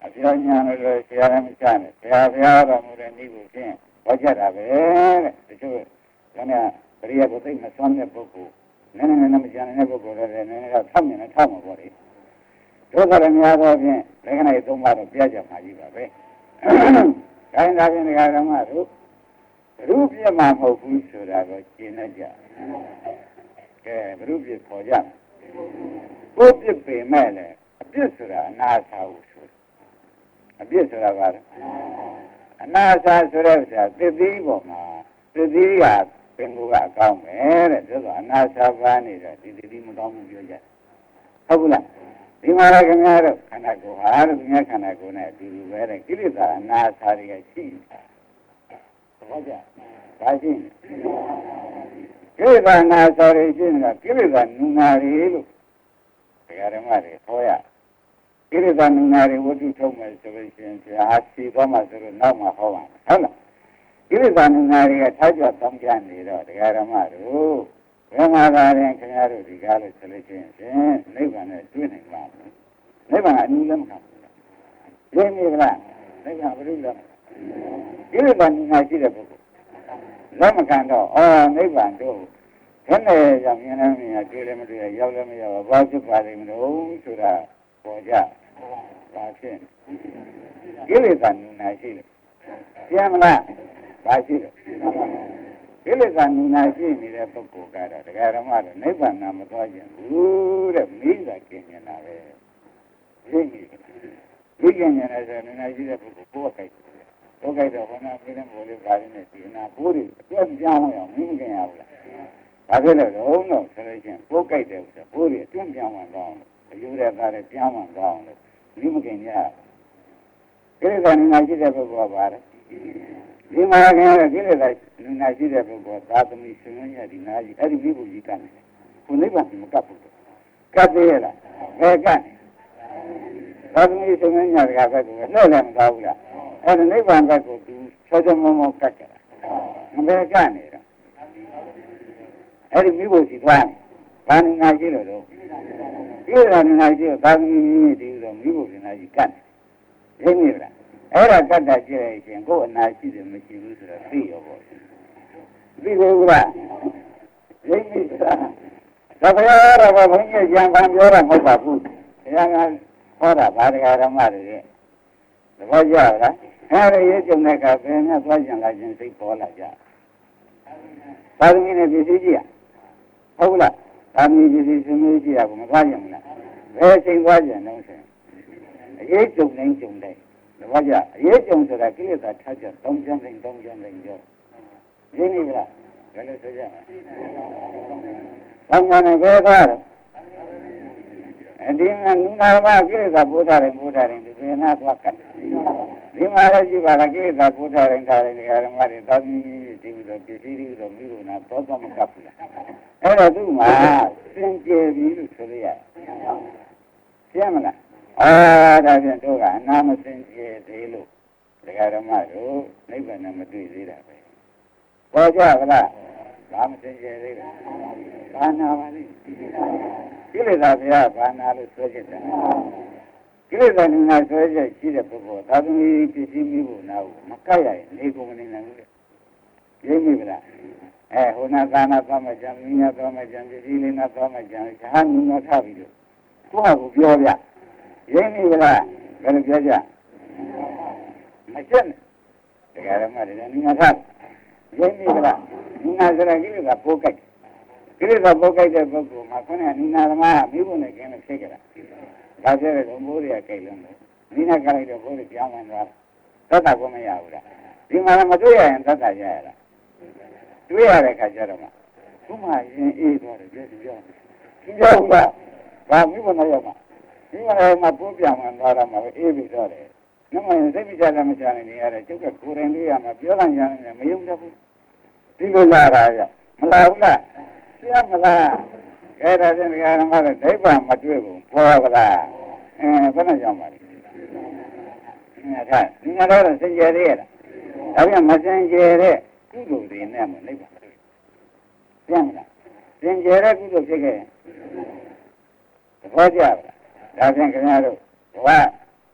အပြောညာလို့ဆရာလည်းမချနဲ့ဆရာဘုရားတော်မူတဲ့ဤကိုဖြင့်ဟောကြားတာပဲတဲ့တချို့ကလည်းပရိယတ်ကိုသိမစွမ်းတဲ့ပုဂ္ဂိုလ်နည်းနည်းနဲ့မကြံတဲ့ပုဂ္ဂိုလ်လည်းနည်းနည်းတော့ထောက်မြင်နဲ့ထောက်မှာပေါ့လေဒုက္ခရများသောဖြင့်လက္ခဏာရေးသုံးပါးတော့ပြကြမှာကြီးပါပဲခိုင်းတာဖြင့်ဒကာဓမ္မတို့ဘုရုပြမှာမဟုတ်ဘူးဆိုတာကိုရှင်းနေကြကဲဘုရုပြခေါ်ကြကိုပြပေမဲ့လေအပြစ်ဆိုတာအနာသာဟုဆိုအပြစ်ဆိုတာကအနာသာဆိုတဲ့ဥစ္စာသစ်သီးပေါ်မှာသစ်သီးကပင်ကိုကအကောင်းပဲတဲ့ဒါဆိုအနာသာပါနေတော့ဒီသစ်သီးမကောင်းဘူးပြောကြဟုတ်ဘူးလားဒီမှာလည်းခင်ဗျားတို့ခန္ဓာကိုယ်ဟာတို့ခင်ဗျားခန္ဓာကိုယ်နဲ့အတူတူပဲတဲ့ကိလေသာအနာသာတွေကရှိနေတာဟုတ်ကြဒါရှိကိလေသာအနာသာတွေရှိနေတာကိလေသာနုနာတွေလို့ဒကာဓမ္မတွေဟောရကိလေသာနုနာတွေဝတ္ထုထုတ်မယ်ဆိုလို့ရှိရင်ဆရာစီသွားမှဆိုလို့နောက်မှဟောပါမယ်ဟုတ်လားကိလေသာနုနာတွေကထားကြတောင်းကြနေတော့ဒကာဓမ္မတို့ဘယ်မှာသာရင်ခင်ဗျားတို့ဒီကားလို့ဆိုလို့ရှိရင်နိဗ္ဗာန်နဲ့တွေ့နိုင်ပါ့မလားနိဗ္ဗာန်အနည်းလည်းမခံဘူးရင်းမိလားနိဗ္ဗာန်ဘယ်လိုလဲကိလေသာနုနာရှိတဲ့ပုဂ္ဂိုလ်လက်မခံတော့အော်နိဗ္ဗာန်တို့ခက်နေရမြင်နေမြင်ရတွေ့လည်းမတွေ့ရရောက်လည်းမရောက်ဘာဖြစ်ပါလိမ့်မလို့ဆိုတာပေါ်ကြဘာဖြစ်ကိလေသာနုနာရှိတယ်ပြန်မလားဘာရှိတယ်ကိလေသာနုနာရှိနေတဲ့ပုဂ္ဂိုလ်ကတော့တရားဓမ္မတော့နိဗ္ဗာန်မသွားခြင်းဘူးတဲ့မိသာကျင်နေတာပဲသိပြီသိကျင်နေတဲ့ဆိုနုနာရှိတဲ့ပုဂ္ဂိုလ်ကိုယ်ကိုက်ကိုယ်ကိုက်တော့ဘာနာပြင်းတဲ့ဘောလေးပါရင်းနဲ့ဒီနာဘိုးတွေအပြတ်ကြားလို့အောင်မင်းမခင်ရဘူးလားဘာဖြစ်လို့တော့တော့ဆိုလို့ချင်းကိုယ်ကိုက်တယ်ဆိုဘိုးတွေအတွင်းပြောင်းဝင်တော့အယူတဲ့သားတွေပြောင်းဝင်တော့လို့မင်းမခင်ရကိလေသာနုနာရှိတဲ့ပုဂ္ဂိုလ်ကပါလေဒီမှာခင်ဗျာကိလေသာနုနာရှိတဲ့ပုဂ္ဂိုလ်သာသမီရှင်ရည်ဒီနာကြီးအဲ့ဒီမိဖို့ကြီးကတယ်ခုနိဗ္ဗာန်မကပ်ဘူးကပ်သေးရလားဘယ်ကပ်သာသမီရှင်ရည်ကဘက်ကလည်းလည်းမကောင်းဘူးလားအဲ့ဒီနိဗ္ဗာန်ဘက်ကိုသူချောချောမောမောကပ်ကြတာဘယ်ကပ်နေတော့အဲ့ဒီမိဖို့ကြီးသွားဘာနုနာရှိလို့တော့ကိလေသာနုနာရှိတော့သာသမီဒီလိုမိဖို့ရှင်ကြီးကပ်နေရင်းနေလားအဲ့ဒါကတ္တကြည့်လိုက်ရင်ကိုယ်အနာရှိတယ်မရှိဘူးဆိုတော့သိရောပေါ့သိဘူးလားရိပ်ပြီသာဘုရားတော်ဘုန်းကြီးကြံပန်းပြောတာမဟုတ်ပါဘူးဘုရားကဟောတာဗာဒဂဓမ္မတွေသဘောကျလားအဲ့ဒါရေးကြုံတဲ့အခါဘယ်နဲ့သွားကြံလာခြင်းစိတ်ပေါ်လာကြသာသမီနဲ့ပြည့်စည်ကြည့်ရဟုတ်လားသာသမီပြည့်စည်ဆွေးနွေးကြည့်ရကိုမသွားကြဘူးလားဘယ်ချိန်သွားကြံတော့ဆိုအရေးကြုံနေကြုံတဲ့ဘာကြအရေးကြုံဆိုတာကိလေသာထားကြသုံးချမ်းတိုင်းသုံးချမ်းတိုင်းကြောရင်းနေကြလားဘယ်လိုဆိုကြလဲသံဃာနဲ့ဘယ်သွားလဲအဒီမှာနုနာမကိလေသာပို့ထားတယ်ပို့ထားတယ်ဒီဘေနာသွားကတ်ဒီမှာလည်းကြည့်ပါလားကိလေသာပို့ထားတယ်ထားတယ်ဒီဟာဓမ္မတွေသာသမီဒီလိုပစ္စည်းတွေတော့မိလို့နာတော့တော့မကပ်ဘူးလားအဲ့တော့သူ့မှာစင်ကြယ်ပြီလို့ဆိုရရမလားအာဒါဖြင့်တို့ကအနာမစင်ကြယ်သေးလို့ဒကာဓမ္မတို့နိဗ္ဗာန်နဲ့မတွေ့သေးတာပဲပေါ်ကြကလားဘာမစင်ကြယ်သေးလဲဘာနာပါလိမ့်ကိလေသာဘုရားဘာနာလို့ဆိုချက်တယ်ကိလေသာနုနာဆိုချက်ရှိတဲ့ပုဂ္ဂိုလ်သာသမီပစ္စည်းမျိုးကိုနာကိုမကပ်ရရင်နေကုန်မနေနိုင်ဘူးလေရင်းမိဗလားအဲဟိုနာကာနာသွားမှကြံမိညာသွားမှကြံပစ္စည်းလေးနာသွားမှကြံဟာနုနာထပြီလို့ကိုယ့်ဟာကိုပြောပြရင်းနေကြလားဘယ်လိုပြောကြမချက်နဲ့တရားဓမ္မတွေလည်းငါထားရင်းနေကြလားငါစရကိလေသာပိုးကြိုက်ကိလေသာပိုးကြိုက်တဲ့ပုဂ္ဂိုလ်မှာခொနဲ့နိနာဓမ္မမိဘနဲ့ကျင်းလို့ဖြစ်ကြတာဒါကျတော့ဘိုးတွေကကြိုက်လို့နိနာကြလိုက်တော့ဘိုးတွေပြောင်းဝင်သွားသတ္တကိုမရဘူးလားဒီမှာမတွေ့ရရင်သတ္တရရလားတွေ့ရတဲ့ခါကျတော့မှဘုမရင်အေးသွားတယ်ပြောပြောပြောဘူးလားဘာမိဘနဲ့ရောက်မှာဒီမှာမှပိုးပြောင်းဝင်သွားတာမှအေးပြီးတော့တယ်နမရင်စိတ်ပြချတယ်မချနိုင်နေရတယ်ကျုပ်ကကိုယ်တိုင်လေးရမှာပြောတာညာနေမယုံတတ်ဘူးဒီလိုလာတာရမလာဘူးလားဆရာမလားကဲဒါချင်းဒီကရမလည်းဒိဗ္ဗမတွေ့ဘူးပေါ်ပါလားအဲဘယ်နဲ့ကြောင်းပါလဲငါကငါတော့စင်ကြယ်သေးရလားဒါပြန်မစင်ကြယ်တဲ့ကုသိုလ်တွေနဲ့မနိဗ္ဗာန်တွေ့ပြန်မလားစင်ကြယ်တဲ့ကုသိုလ်ဖြစ်ခဲ့သဘောကျလားဒါဖြင့်ခင်ဗျားတို့ဘဝ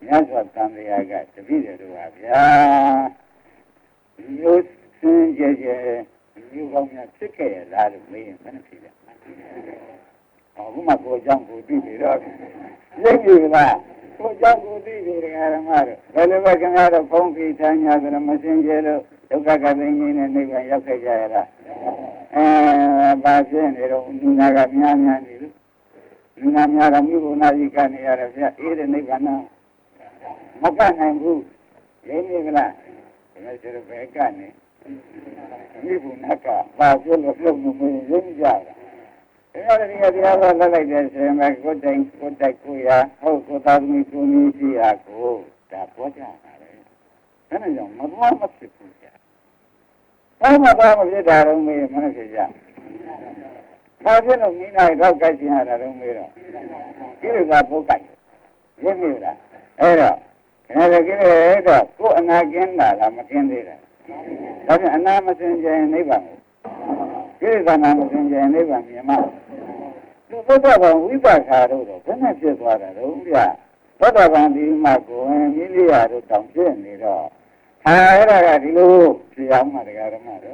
nhớ cho tâm thì ai cả chỉ biết được là bia nhiều sinh chế chế nhiều công việc thiết kế ra được mấy cái này là họ cũng mà cô trong cô đi thì đó giống như là cô trong cô đi thì cái mà rồi bây giờ cái nào phong phi thanh nhà cái mà sinh chế đó đâu cả cái gì này này cái gì cái gì là à bà xem rồi nhà cái nhà nhà đi nhà nhà làm như cô nói gì cái này là phải ý đến này cái nào mà cái này cũng giống như là cái này phải cái này như cô nói cả bà xem là lúc nó mới giống như vậy thế là đi đi ra là lại để xem mà cô đánh cô đánh cô ya hậu cô ta mi cô mi gì à cô đã có cha đấy cái này giống mà mà mất sự cô cha sao mà ba mà biết đào ông mình mà nó sẽ ra bao nhiêu lúc như này đâu cái gì hả đào ông mình rồi cái điều là vô cảnh giống như là ấy rồi cái này là cái này đó cô anh ai kiến là làm mà kiến gì rồi đó thì anh em mà sinh ra này bằng cái gì anh em mà sinh ra này bằng gì mà tôi tôi bảo quý bà khá đâu rồi cái này chưa qua rồi đúng chưa tôi bảo bạn đi mà cô em nghĩ đi à rồi tổng chuyện đi rồi à cái này đi luôn thì ông mà đi ra mà đó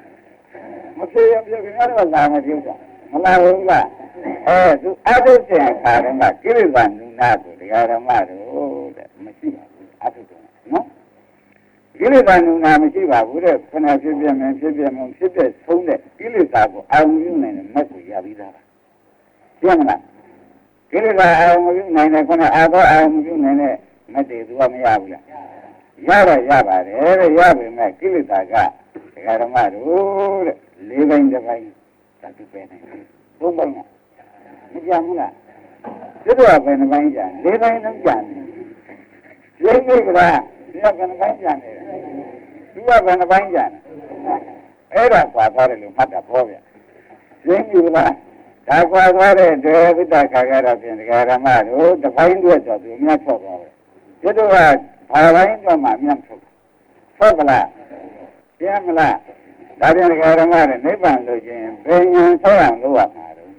mà khi em chưa cái đó là làm mà chưa cả mà làm không là ờ tôi áp dụng chuyện khá đó mà cái gì bạn đúng nào của đi ra mà rồi mà chỉ áp dụng nó cái gì bạn đúng nào mà chỉ bảo của đấy cái này chưa biết mình chưa biết mình chưa biết sống đấy cái gì cả của ông như này mất của gia đình đó biết không ạ cái này là ông cái này này con này ai có ông cái này này mà để tôi không giao được giao rồi giao bà đấy rồi giao về mà cái này ta cả cái đó mà đủ lấy bánh cho bánh ta cứ về này không bánh à mới giao không ạ cái đó về nó bánh chả lấy bánh nó chả lấy cái là lấy cái nó bánh chả này cái đó về nó bánh chả ấy là quả quả để luôn mắt đã phô vậy lấy cái là đã qua qua đấy để bây giờ cả cái đó thì cái đó mà đủ đã bánh đuôi cho tôi nhát phô rồi cái đó là phải bánh cho mà nhát phô phô là xem là đã đến cái đó mà nếu bạn được thì về nhà sao làm luôn à mà đúng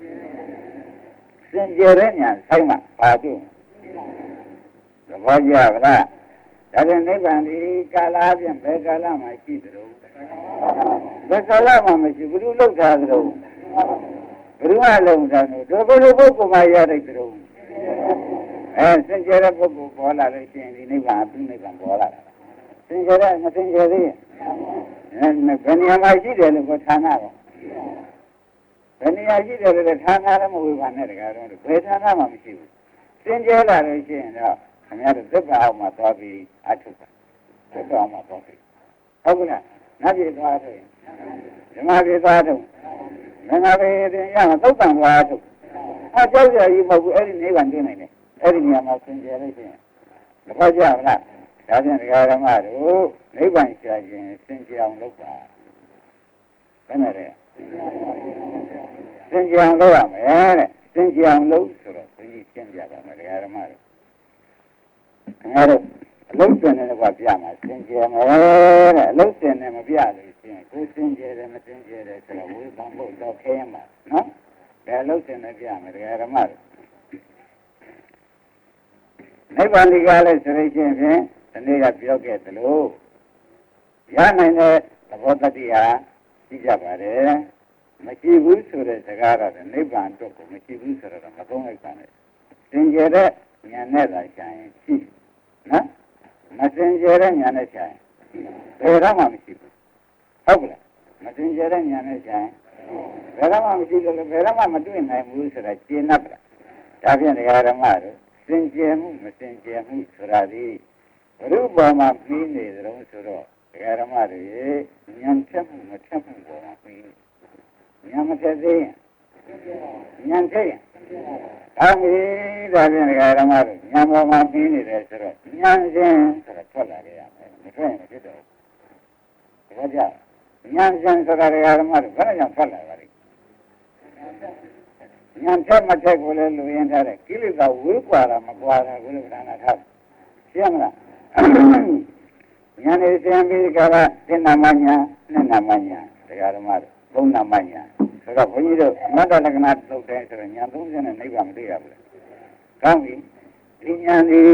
xin chơi đấy nhà say mà phải chứ rồi bao giờ là đã đến nếu bạn đi cả lá thì về cả lá mà chỉ được về cả lá mà mình chỉ biết lúc ra đượcรู้ว่าลงทางนู้นก็รู้ว่ากูมาอย่าได้ตรงเออสิ่งที่เราพูดบอกแล้วสิ่งที่นี่ว่าพี่นี่ว่าบอกแล้วสิ่งที่เราไม่สิ่งที่นี่เนี่ยเป็นยังไงจีเดียวก็ท่านาก็เป็นยังไงจีเดียวก็ท่านาแล้วไม่รู้ว่าเนี่ยก็รู้เป็นท่านามันไม่ใช่สิ่งที่เราเลยสิ่งเราทำอย่างนั้นก็เอามาตัวบีอัดทุกข์ก็เอามาตัวบีเอาไปนะนับยี่ตัวเลยจะมายี่ตัวดูงั้นอะไรเนี่ยยังต้องตั้งว่าถูกถ้าเจ้าจะยิ่งมาบุเอรินี่วันที่ไหนเนี่ยเอรินี่มาเป็นเจ้าเลยใช่ไหมแล้วก็จะอะไรดาวเนี่ยก็เรามาดูในวันเช้าเนี่ยสิ่งที่เราลูกว่าเป็นอะไรสิ่งที่เราลูกว่าเนี่ยสิ่งที่เราลูกสุดสิ่งที่สิ่งที่เราไม่ได้เรามาดูงั้นลูกเป็นอะไรก็พิจารณาสิ่งที่เราเนี่ยลูกเป็นอะไรมาพิจารณาကိုစင်ကြယ်တယ်မစင်ကြယ်တယ်ဆိုတော့ဝေဖန်ဖို့တော့ခဲမှာနော်ဒါလို့စင်နေပြမယ်တရားဓမ္မတွေနိဗ္ဗာန်ဒီကလည်းဆိုလို့ရှိရင်ဖြင့်ဒီနေ့ကပြောခဲ့သလိုရနိုင်တဲ့သဘောတတိဟာရှိကြပါတယ်မရှိဘူးဆိုတဲ့စကားတော့နိဗ္ဗာန်အတွက်ကိုမရှိဘူးဆိုတော့မသုံးလိုက်ပါနဲ့စင်ကြယ်တဲ့ဉာဏ်နဲ့သာရှာရင်ရှိနော်မစင်ကြယ်တဲ့ဉာဏ်နဲ့ရှာရင်ဘယ်တော့မှမရှိဘူးဟုတ်ကဲ့မတင်ကြတဲ့ညာနဲ့ဆိုင်ဘယ်တော့မှမရှိလို့ဘယ်တော့မှမတွေ့နိုင်ဘူးဆိုတာရှင်း납တာဒါဖြင့်တရားဓမ္မတို့စင်ကြယ်မှုမစင်ကြယ်မှုဆိုတာဒီဘုရုပေါ်မှာပြီးနေကြတော့ဆိုတော့တရားဓမ္မတွေဉာဏ်ဖြတ်မှုမဖြတ်မှုပေါ်မှာပြီးဉာဏ်မဖြတ်သေးရင်ဉာဏ်ဖြတ်ရင်ဒါမီးဒါဖြင့်တရားဓမ္မတို့ဉာဏ်ပေါ်မှာပြီးနေတယ်ဆိုတော့ဉာဏ်ရှင်ဆိုတာထွက်လာကြရမယ်မထွက်ရင်မဖြစ်တော့ဘူးဒါကြောင့်ဉာဏ်ရှင်ဆိုတာဓမ္မတွေဘယ်နဲ့ကြောင့်ထွက်လာပါလဲဉာဏ်ဖြတ်မထက်ကိုလည်းလူရင်းထားတဲ့ကိလေသာဝေးကွာတာမကွာတာကိုလည်းဒါနာထားရှင်းမလားဉာဏ်နဲ့သင်ပြီးကြတာသင်္နာမညာနဲ့နာမညာတရားဓမ္မတွေသုံးနာမညာဆိုတော့ဘုန်းကြီးတို့မတ္တလက္ခဏာသုတ်တယ်ဆိုတော့ဉာဏ်သုံးချက်နဲ့နိဗ္ဗာန်မသိရဘူးလေကောင်းပြီဒီဉာဏ်ဒီရ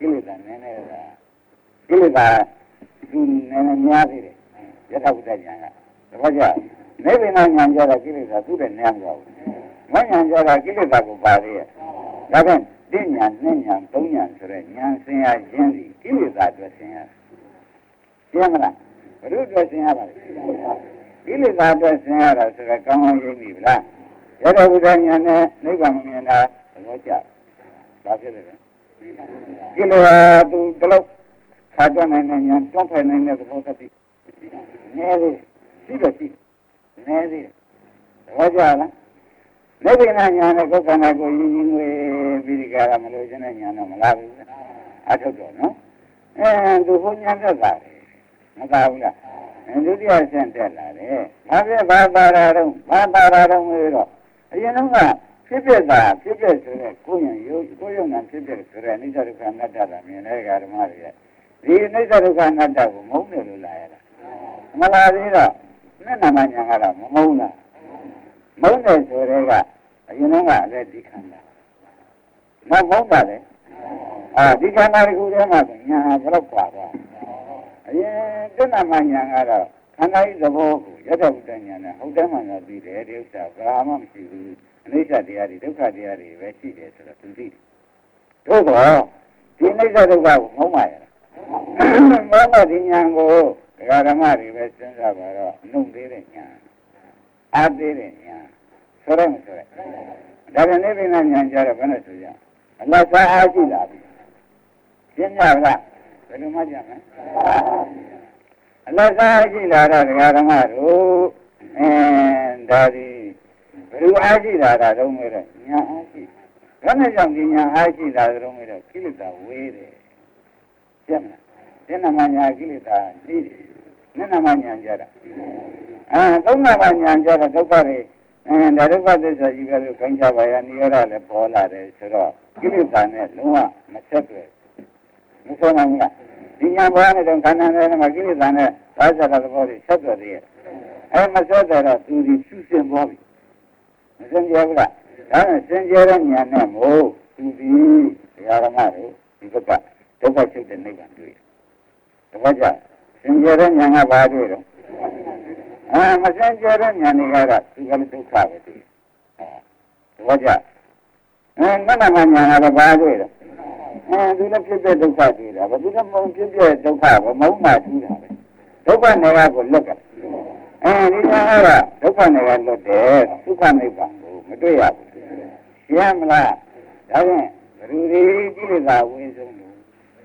ကိလေသာနည်းနေတာကိလေသာသူနည်းနည်းများသေးတယ်ယထာဘုဒ္ဓဉာဏ်ကတပည့်ကြနိဗ္ဗာန်ဉာဏ်ကြတာကိလေသာသူ့တဲ့နည်းမသွားဘူးမဉာဏ်ကြတာကိလေသာကိုပါသေးရဲ့ဒါဖြင့်တင်းဉာဏ်နဲ့ဉာဏ်သုံးဉာဏ်ဆိုတဲ့ဉာဏ်ဆင်းရဲခြင်းဒီကိလေသာအတွက်ဆင်းရဲရှင်းမလားဘုရုအတွက်ဆင်းရဲပါလေကိလေသာအတွက်ဆင်းရဲတာဆိုတော့ကောင်းကောင်းရင်းပြီလားယထာဘုဒ္ဓဉာဏ်နဲ့နိဗ္ဗာန်မမြင်တာသဘောကျဘာဖြစ်လဲကိလေသာသူတလို့ခါကြနိုင်တဲ့ဉာဏ်တွန်းဖယ်နိုင်တဲ့သဘောတည်းနည်းသေးရှိတော့ရှိနည်းသေးသဘောကျလားနိဗ္ဗာန်ဉာဏ်နဲ့ကိုယ်ခန္ဓာကိုယ်ရင်းရင်းဝေးပြီးဒီကရမလို့ခြင်းတဲ့ဉာဏ်တော့မလားဘူးအထုတ်တော့နော်အဲသူဘုညာတက်တာလေမသာဘူးလားဒုတိယဆင့်တက်လာတယ်ဘာဖြစ်ဘာပါရာတော့ဘာပါရာတော့မေးတော့အရင်တော့ကဖြစ်ဖြစ်တာဖြစ်ဖြစ်ဆိုတဲ့ကိုယ်ရင်ရိုးကိုယ်ရုံနဲ့ဖြစ်ဖြစ်ဆိုတဲ့အိဋ္ဌဒုက္ခအနတ္တတာမြင်တဲ့ဓမ္မတွေဒီအိဋ္ဌဒုက္ခအနတ္တကိုမုန်းတယ်လို့လာရတာမလားသေးတော့မျက်နှာမှညာကတော့မမုန်းလားမုန်းတယ်ဆိုတဲ့ကအရင်တော့ကလည်းဒီခန္ဓာမမုန်းပါလေအာဒီခန္ဓာတစ်ခုထဲမှာညာဘယ်တော့ပါသွားအရင်မျက်နှာမှညာကတော့ခန္ဓာဤသဘောကိုယထာဘုဒ္ဓဉာဏ်နဲ့ဟုတ်တယ်မှန်တော့သိတယ်ဒီဥစ္စာဘာမှမရှိဘူးအနိစ္စတရားတွေဒုက္ခတရားတွေပဲရှိတယ်ဆိုတော့သူသိတယ်တို့တော့ဒီအနိစ္စဒုက္ခကိုမုန်းပါရဲ့မောဟဒီဉာဏ်ကိုဒကာဓမ္မတွေပဲစဉ်းစားပါတော့နှုတ်သေးတဲ့ဉာဏ်အားသေးတဲ့ဉာဏ်ဆိုရဲမဆိုရဲဒါပြန်နေပင်ဉာဏ်ကြတော့ဘယ်နဲ့ဆိုကြအလတ်စားအားရှိလာပြီရှင်းကြလားဘယ်လိုမှကြမလဲအလတ်စားအားရှိလာတော့ဒကာဓမ္မတို့အဲဒါဒီဘယ်လိုအားရှိလာတာတော့မဲတော့ဉာဏ်အားရှိဘယ်နဲ့ကြောင့်ဒီဉာဏ်အားရှိလာတော့မဲတော့ကိလေသာဝေးတယ်ရှင်းမလားဒီနမညာကိလေသာရှိတယ်နနမညာကြတာအာသုံးနမညာကြတာဒုက္ခတွေအဲဒါဒုက္ခသစ္စာကြီးပဲလို့ခိုင်းကြပါရဲ့နိရောဓလည်းပေါ်လာတယ်ဆိုတော့ကိလေသာနဲ့လုံးဝမဆက်သွယ်မဆိုးနိုင်ဘူးလားဒီညာဘဝနဲ့တော့ခန္ဓာနဲ့မှာကိလေသာနဲ့သာသနာသဘောတွေဆက်သွယ်သေးရဲ့အဲမဆက်သွယ်တော့သူဒီရှုစင်သွားပြီမစင်ကြဘူးလားဒါနဲ့စင်ကြတဲ့ညာနဲ့မို့သူဒီတရားဓမ္မတွေဒီဘက်ကဒုက္ခချုပ်တဲ့နိဗ္ဗာန်တွေ့တပတ်ကြစင်ကြတဲ့ဉာဏ်ကဘာတွေ့တော့အာမစင်ကြတဲ့ဉာဏ်တွေကတော့ဒီကနေ့ဒုက္ခပဲတွေ့တပတ်ကြအဲမနမဉာဏ်ကတော့ဘာတွေ့တော့အဲဒီလည်းဖြစ်တဲ့ဒုက္ခတွေ့တာဘာဒီလည်းမုံဖြစ်တဲ့ဒုက္ခပဲမုံမှတူးတာပဲဒုက္ခနယ်ကကိုလွတ်ကြအဲဒီဉာဏ်ကဒုက္ခနယ်ကလွတ်တယ်ဒုက္ခနိဗ္ဗာန်ကိုမတွေ့ရဘူးရှင်းမလားဒါဖြင့်ဘယ်လိုဒီကိလေသာဝိဆုံးလို့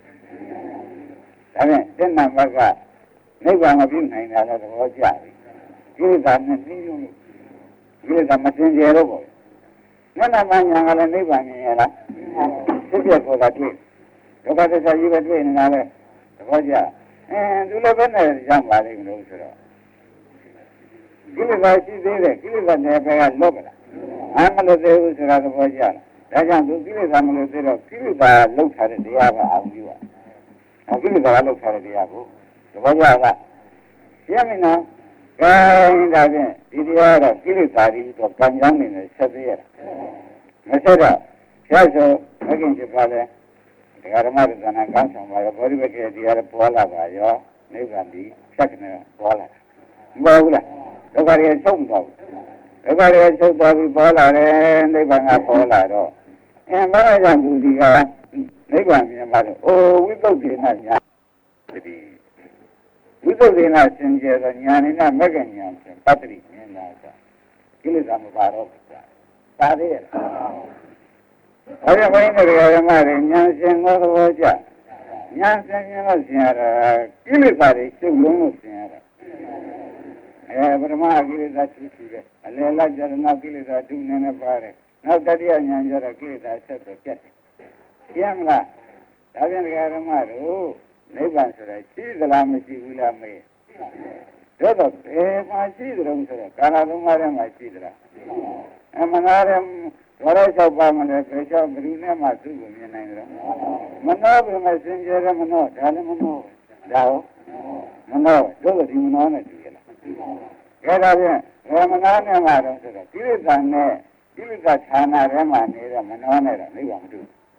ဒါဖြင့်တဏ္ဍဘကနိဗ္ဗာန်မပြုနိုင်တာလည်းသဘောကျပြီကိလေသာနဲ့ပြီးလို့ကိလေသာမစင်ကြယ်တော့ဘူးနတ်နာမညာကလည်းနိဗ္ဗာန်မြင်ရလားဖြစ်ဖြစ်ပေါ်တာတွေ့ဒုက္ခသစ္စာကြီးပဲတွေ့နေတာလေသဘောကျအဲသူလည်းဘယ်နဲ့ရပါလိမ့်မလို့ဆိုတော့ကိလေသာရှိသေးတယ်ကိလေသာနယ်ပဲကလောကလားအာမလို့သေးဘူးဆိုတာသဘောကျလားဒါကြောင့်သူကိလေသာမလို့သေးတော့ကိလေသာလောက်ထားတဲ့တရားကအောင်ပြုရကိလေသာလောက်ထားတဲ့တရားကိုသဘောကျလားရှင်းမင်းနော်အဲဒါဖြင့်ဒီတရားတော့ကိလေသာတွေတော့ကံကြောင်းနေနဲ့ဆက်သေးရတာမဆက်တော့ဆရာဆိုမကင်ဖြစ်ပါလေဒကာဓမ္မသနာကံဆောင်ပါရောဘောဓိဝကေတရားလည်းပေါ်လာပါရောနိဗ္ဗာန်ဒီဖြတ်ကနေပေါ်လာတာမပေါ်ဘူးလားဒုက္ခတွေချုပ်သွားဘူးဒုက္ခတွေချုပ်သွားပြီးပေါ်လာတယ်နိဗ္ဗာန်ကပေါ်လာတော့အဲဘာကြောင့်ဒီဒီကနိဗ္ဗာန်မြင်ပါလို့အိုဝိသုဒ္ဓေနညာဒီဝိသုဒ္ဓေနစင်ကြယ်သောညာနေနမဂ္ဂညာဖြင့်ပတ္တိမြင်လာတာကိလေသာမပါတော့ဘူးပါသေးရဲ့အဲ့ဒါဘိန်းတွေကဓမ္မတွေညာရှင်သောသဘောကျညာရှင်ရင်လို့ဆင်ရတာကိလေသာတွေရှုပ်လုံးလို့ဆင်ရတာအဲပထမကိလေသာရှိရှိတယ်အလယ်လိုက်ကြတဲ့နောက်ကိလေသာဒုနေနဲ့ပါတယ်နောက်တတိယညာကျတော့ကိလေသာဆက်တော့ပြတ်တယ်ရှင်းမလားဒါပြန်ဓမ္မတို့နိဗ္ဗာန်ဆိုတာရှိသလားမရှိဘူးလားမေးတော့တော့ဘယ်မှာရှိသလဲဆိုတော့ကာလသုံးပါးထဲမှာရှိသလားအမနာရဘာလို့၆ပါးမလဲခေချောဘယ်သူနဲ့မှသူ့ကိုမြင်နိုင်တယ်မနောဘယ်မှာစင်ကြယ်တယ်မနောဒါလည်းမနောဒါဟုတ်မနောတို့ဒီမနောနဲ့တူရလားအဲဒါဖြင့်ဘယ်မနောနဲ့မှတော့ဆိုတော့ကိလေသာနဲ့ကိလေသာဌာနထဲမှာနေတဲ့မနောနဲ့တော့နိဗ္ဗာန်မတူ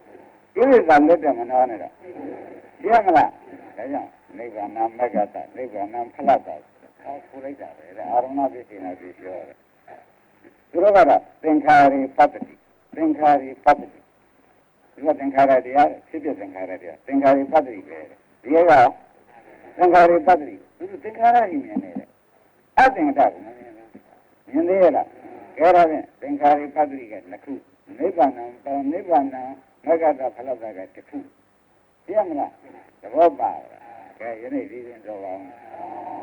ကိလေသာလက်တယ်မနာနဲ့တော့သိရမလားဒါကြောင့်နိဗ္ဗာန်မဂ္ဂတနိဗ္ဗာန်ဖလတ္တအောက်ခိုးလိုက်တာပဲအာရမပစ္စည်းနာပစ္စည်းရောသူတို့ကတော့သင်္ခါရိပတ္တိသင်္ခါရိပတ္တိဒီကသင်္ခါရတရားဖြစ်ဖြစ်သင်္ခါရတရားသင်္ခါရိပတ္တိပဲဒီကသင်္ခါရိပတ္တိသူသင်္ခါရကြီးမြင်နေတယ်အသင်္ခါရမြင်မြင်သေးရလားကဲဒါဖြင့်သင်္ခါရိပတ္တိကနှစ်ခုနိဗ္ဗာန်နိဗ္ဗာန်မဂ္ဂတဖလတ္တကတစ်ခုသိရမလားသဘောပါလားကဲယနေ့ဒီရင်တော့ပါ